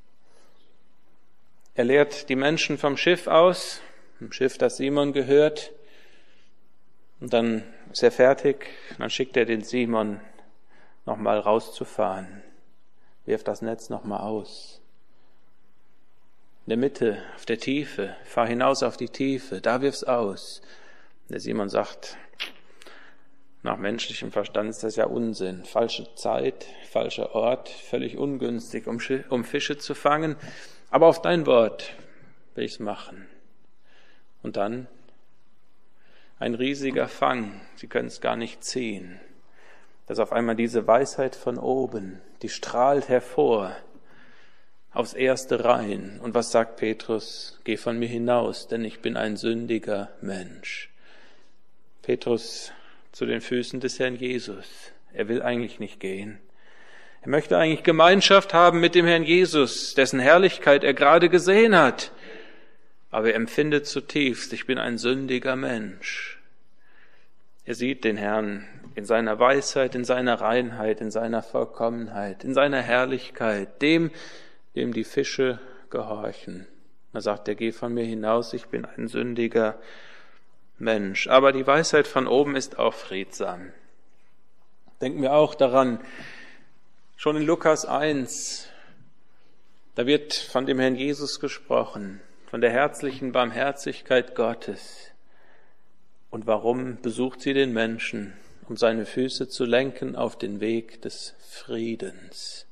Er lehrt die Menschen vom Schiff aus, vom Schiff, das Simon gehört. Und dann ist er fertig. Dann schickt er den Simon nochmal rauszufahren. Wirft das Netz nochmal aus. In der Mitte, auf der Tiefe, fahr hinaus auf die Tiefe, da wirf's aus. Der Simon sagt, nach menschlichem Verstand ist das ja Unsinn. Falsche Zeit, falscher Ort, völlig ungünstig, um, um Fische zu fangen. Aber auf dein Wort will ich's machen. Und dann ein riesiger Fang. Sie können es gar nicht ziehen. Das ist auf einmal diese Weisheit von oben, die strahlt hervor, aufs Erste rein. Und was sagt Petrus? Geh von mir hinaus, denn ich bin ein sündiger Mensch. Petrus zu den Füßen des Herrn Jesus. Er will eigentlich nicht gehen. Er möchte eigentlich Gemeinschaft haben mit dem Herrn Jesus, dessen Herrlichkeit er gerade gesehen hat. Aber er empfindet zutiefst, ich bin ein sündiger Mensch. Er sieht den Herrn in seiner Weisheit, in seiner Reinheit, in seiner Vollkommenheit, in seiner Herrlichkeit, dem, dem die Fische gehorchen. Da sagt er, geh von mir hinaus, ich bin ein sündiger Mensch. Aber die Weisheit von oben ist auch friedsam. Denken wir auch daran, schon in Lukas eins, da wird von dem Herrn Jesus gesprochen, von der herzlichen Barmherzigkeit Gottes. Und warum besucht sie den Menschen? Um seine Füße zu lenken auf den Weg des Friedens.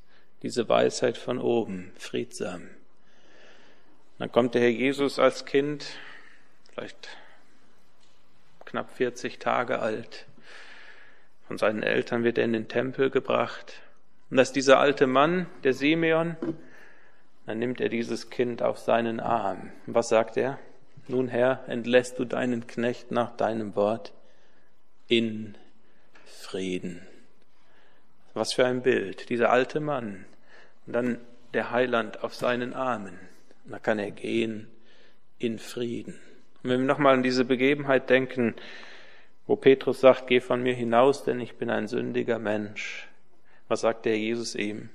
diese Weisheit von oben, friedsam. Dann kommt der Herr Jesus als Kind, vielleicht knapp vierzig Tage alt. Von seinen Eltern wird er in den Tempel gebracht. Und dass dieser alte Mann, der Simeon, dann nimmt er dieses Kind auf seinen Arm. Und was sagt er? Nun, Herr, entlässt du deinen Knecht nach deinem Wort in Frieden. Was für ein Bild, dieser alte Mann. Und dann der Heiland auf seinen Armen. Und da kann er gehen in Frieden. Und wenn wir nochmal an diese Begebenheit denken, wo Petrus sagt, geh von mir hinaus, denn ich bin ein sündiger Mensch. Was sagt der Jesus ihm?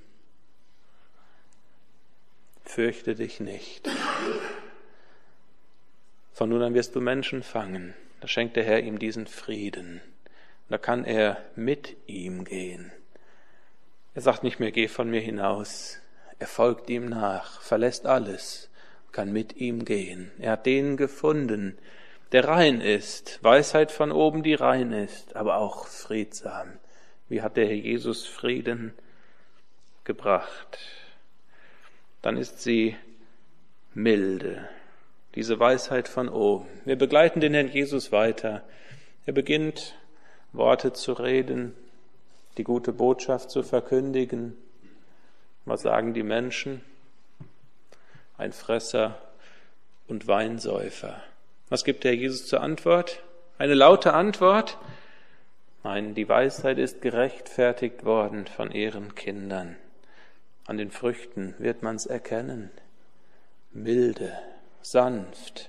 Fürchte dich nicht. Von nun an wirst du Menschen fangen. Da schenkt der Herr ihm diesen Frieden. Und da kann er mit ihm gehen. Er sagt nicht mehr, geh von mir hinaus. Er folgt ihm nach, verlässt alles, kann mit ihm gehen. Er hat den gefunden, der rein ist, Weisheit von oben, die rein ist, aber auch friedsam. Wie hat der Herr Jesus Frieden gebracht? Dann ist sie milde, diese Weisheit von oben. Wir begleiten den Herrn Jesus weiter. Er beginnt, Worte zu reden, die gute Botschaft zu verkündigen. Was sagen die Menschen? Ein Fresser und Weinsäufer. Was gibt der Herr Jesus zur Antwort? Eine laute Antwort? Nein, die Weisheit ist gerechtfertigt worden von ihren Kindern. An den Früchten wird man's erkennen. Milde, sanft,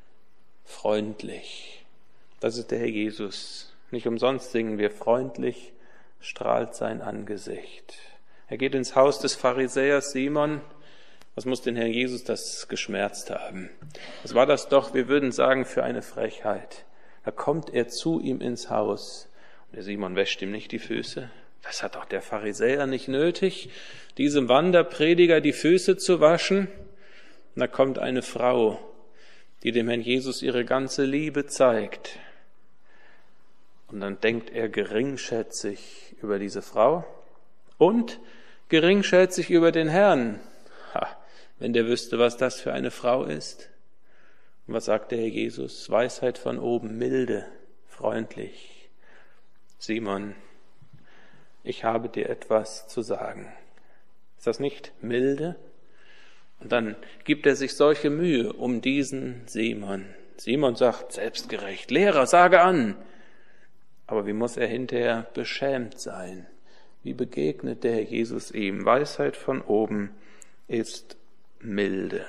freundlich. Das ist der Herr Jesus. Nicht umsonst singen wir, freundlich strahlt sein Angesicht. Er geht ins Haus des Pharisäers Simon. Was muss den Herrn Jesus das geschmerzt haben? Was war das doch, wir würden sagen, für eine Frechheit? Da kommt er zu ihm ins Haus. Und der Simon wäscht ihm nicht die Füße. Das hat doch der Pharisäer nicht nötig, diesem Wanderprediger die Füße zu waschen. Und da kommt eine Frau, die dem Herrn Jesus ihre ganze Liebe zeigt. Und dann denkt er geringschätzig über diese Frau und geringschätzig über den Herrn. Ha, wenn der wüsste, was das für eine Frau ist. Und was sagt der Herr Jesus? Weisheit von oben, milde, freundlich. Simon, ich habe dir etwas zu sagen. Ist das nicht milde? Und dann gibt er sich solche Mühe um diesen Simon. Simon sagt selbstgerecht, Lehrer, sage an. Aber wie muss er hinterher beschämt sein? Wie begegnet der Herr Jesus ihm? Weisheit von oben ist milde.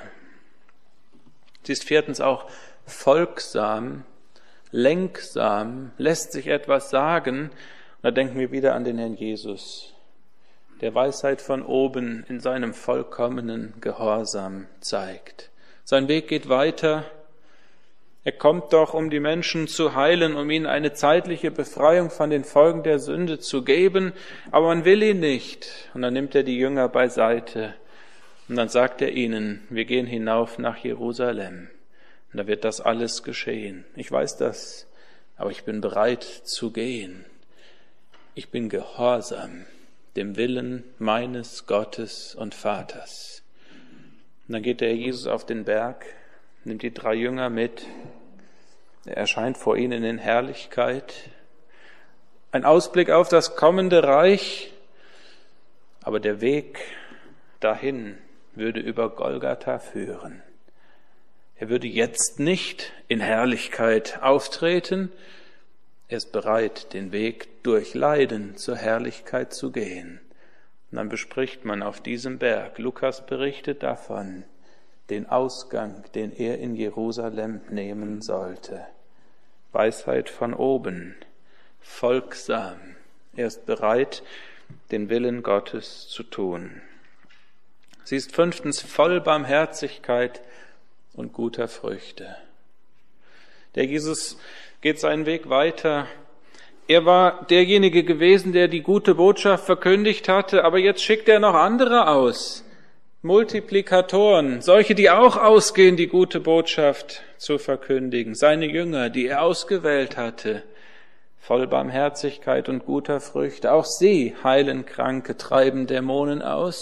Sie ist viertens auch folgsam, lenksam, lässt sich etwas sagen. Und da denken wir wieder an den Herrn Jesus, der Weisheit von oben in seinem vollkommenen Gehorsam zeigt. Sein Weg geht weiter. Er kommt doch, um die Menschen zu heilen, um ihnen eine zeitliche Befreiung von den Folgen der Sünde zu geben, aber man will ihn nicht. Und dann nimmt er die Jünger beiseite und dann sagt er ihnen, wir gehen hinauf nach Jerusalem. Und da wird das alles geschehen. Ich weiß das, aber ich bin bereit zu gehen. Ich bin gehorsam dem Willen meines Gottes und Vaters. Und dann geht der Herr Jesus auf den Berg, nimmt die drei Jünger mit. Er erscheint vor ihnen in Herrlichkeit. Ein Ausblick auf das kommende Reich. Aber der Weg dahin würde über Golgatha führen. Er würde jetzt nicht in Herrlichkeit auftreten. Er ist bereit, den Weg durch Leiden zur Herrlichkeit zu gehen. Und dann bespricht man auf diesem Berg, Lukas berichtet davon, den Ausgang, den er in Jerusalem nehmen sollte. Weisheit von oben, folgsam. Er ist bereit, den Willen Gottes zu tun. Sie ist fünftens voll Barmherzigkeit und guter Früchte. Der Jesus geht seinen Weg weiter. Er war derjenige gewesen, der die gute Botschaft verkündigt hatte, aber jetzt schickt er noch andere aus. Multiplikatoren, solche, die auch ausgehen, die gute Botschaft zu verkündigen. Seine Jünger, die er ausgewählt hatte, voll Barmherzigkeit und guter Früchte. Auch sie heilen Kranke, treiben Dämonen aus.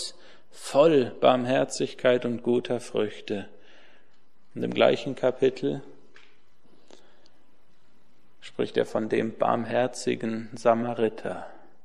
voll Barmherzigkeit und guter Früchte. Und im gleichen Kapitel spricht er von dem barmherzigen Samariter.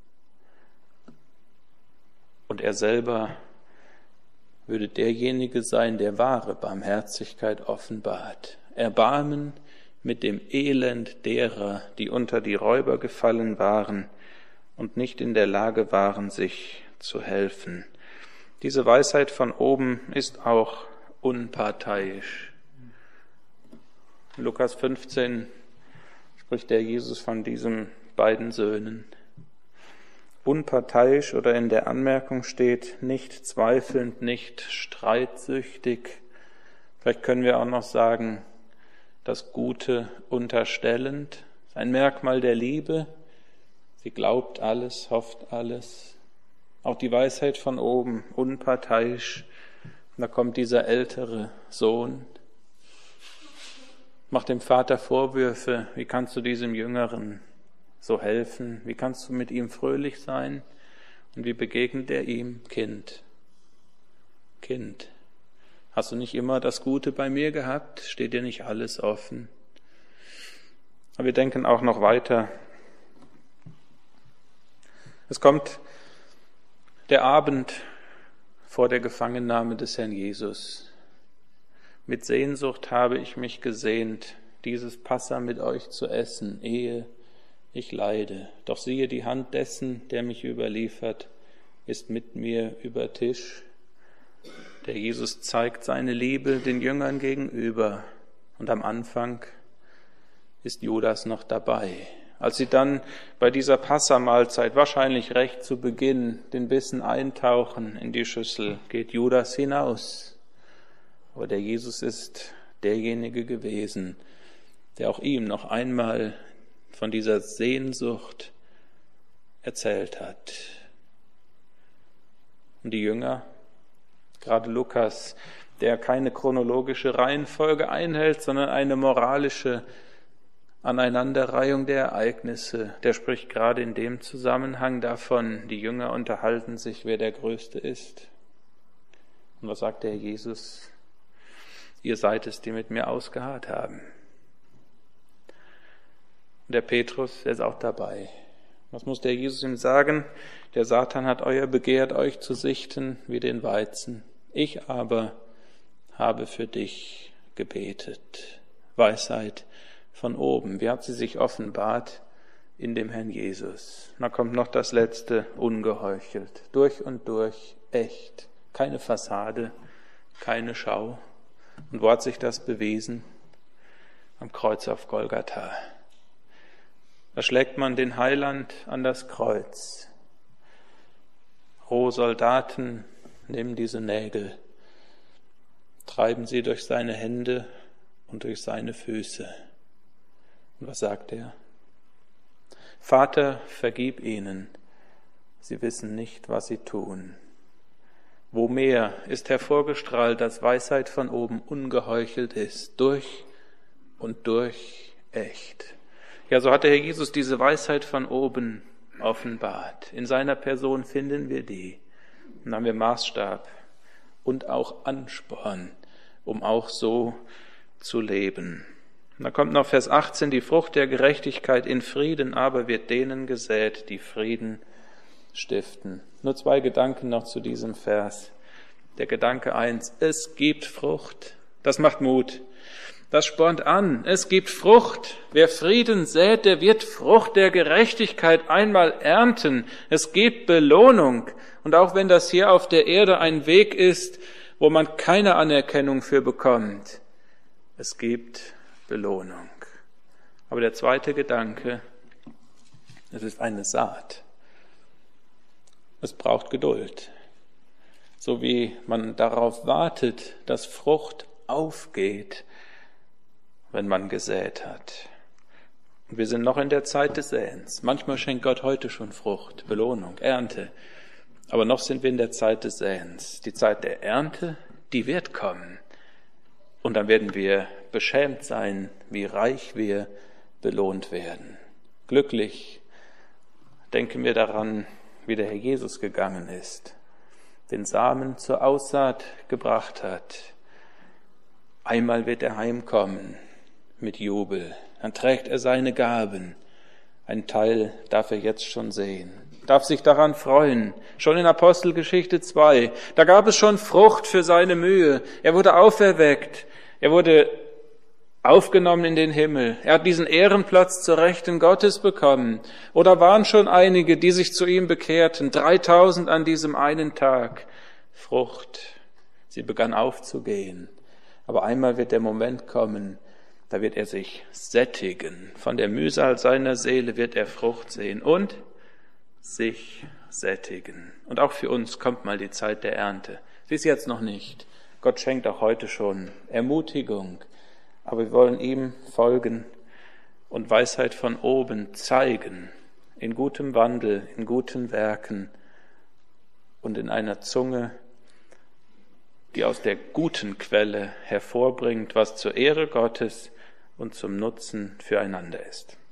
Und er selber würde derjenige sein, der wahre Barmherzigkeit offenbart. Erbarmen mit dem Elend derer, die unter die Räuber gefallen waren und nicht in der Lage waren, sich zu helfen. Diese Weisheit von oben ist auch unparteiisch. In Lukas fünfzehn spricht der Jesus von diesen beiden Söhnen. Unparteiisch oder in der Anmerkung steht, nicht zweifelnd, nicht streitsüchtig. Vielleicht können wir auch noch sagen, das Gute unterstellend. Ein Merkmal der Liebe. Sie glaubt alles, hofft alles. Auch die Weisheit von oben, unparteiisch. Und da kommt dieser ältere Sohn, macht dem Vater Vorwürfe, wie kannst du diesem Jüngeren so helfen? Wie kannst du mit ihm fröhlich sein? Und wie begegnet er ihm? Kind, Kind, hast du nicht immer das Gute bei mir gehabt? Steht dir nicht alles offen? Aber wir denken auch noch weiter. Es kommt der Abend vor der Gefangennahme des Herrn Jesus. Mit Sehnsucht habe ich mich gesehnt, dieses Passa mit euch zu essen, ehe ich leide. Doch siehe, die Hand dessen, der mich überliefert, ist mit mir über Tisch. Der Jesus zeigt seine Liebe den Jüngern gegenüber. Und am Anfang ist Judas noch dabei. Als sie dann bei dieser Passamahlzeit, wahrscheinlich recht zu Beginn, den Bissen eintauchen in die Schüssel, geht Judas hinaus. Aber der Jesus ist derjenige gewesen, der auch ihm noch einmal von dieser Sehnsucht erzählt hat. Und die Jünger, gerade Lukas, der keine chronologische Reihenfolge einhält, sondern eine moralische Aneinanderreihung der Ereignisse, der spricht gerade in dem Zusammenhang davon, die Jünger unterhalten sich, wer der Größte ist. Und was sagt der Herr Jesus? Ihr seid es, die mit mir ausgeharrt haben. Und der Petrus, der ist auch dabei. Was muss der Jesus ihm sagen? Der Satan hat euer begehrt, euch zu sichten wie den Weizen. Ich aber habe für dich gebetet. Weisheit von oben. Wie hat sie sich offenbart? In dem Herrn Jesus. Da kommt noch das Letzte, ungeheuchelt. Durch und durch echt. Keine Fassade, keine Schau. Und wo hat sich das bewiesen? Am Kreuz auf Golgatha. Da schlägt man den Heiland an das Kreuz. Rohe Soldaten nehmen diese Nägel, treiben sie durch seine Hände und durch seine Füße. Und was sagt er? Vater, vergib ihnen, sie wissen nicht, was sie tun. Wo mehr ist hervorgestrahlt, dass Weisheit von oben ungeheuchelt ist, durch und durch echt. Ja, so hat der Herr Jesus diese Weisheit von oben offenbart. In seiner Person finden wir die. Und dann haben wir Maßstab und auch Ansporn, um auch so zu leben. Und da kommt noch Vers achtzehn, die Frucht der Gerechtigkeit in Frieden aber wird denen gesät, die Frieden stiften. Nur zwei Gedanken noch zu diesem Vers. Der Gedanke eins, es gibt Frucht. Das macht Mut. Das spornt an. Es gibt Frucht. Wer Frieden sät, der wird Frucht der Gerechtigkeit einmal ernten. Es gibt Belohnung. Und auch wenn das hier auf der Erde ein Weg ist, wo man keine Anerkennung für bekommt, es gibt Belohnung. Aber der zweite Gedanke, es ist eine Saat. Es braucht Geduld. So wie man darauf wartet, dass Frucht aufgeht, wenn man gesät hat. Und wir sind noch in der Zeit des Säens. Manchmal schenkt Gott heute schon Frucht, Belohnung, Ernte. Aber noch sind wir in der Zeit des Säens. Die Zeit der Ernte, die wird kommen. Und dann werden wir beschämt sein, wie reich wir belohnt werden. Glücklich denken wir daran, wie der Herr Jesus gegangen ist. den Samen zur Aussaat gebracht hat. Einmal wird er heimkommen mit Jubel. Dann trägt er seine Gaben. Ein Teil darf er jetzt schon sehen, darf sich daran freuen. Schon in Apostelgeschichte zwei, da gab es schon Frucht für seine Mühe. Er wurde auferweckt, er wurde aufgenommen in den Himmel. Er hat diesen Ehrenplatz zur Rechten Gottes bekommen. Oder waren schon einige, die sich zu ihm bekehrten, dreitausend an diesem einen Tag. Frucht, sie begann aufzugehen. Aber einmal wird der Moment kommen, da wird er sich sättigen. Von der Mühsal seiner Seele wird er Frucht sehen und sich sättigen. Und auch für uns kommt mal die Zeit der Ernte. Sie ist jetzt noch nicht. Gott schenkt auch heute schon Ermutigung. Aber wir wollen ihm folgen und Weisheit von oben zeigen, in gutem Wandel, in guten Werken und in einer Zunge, die aus der guten Quelle hervorbringt, was zur Ehre Gottes und zum Nutzen füreinander ist.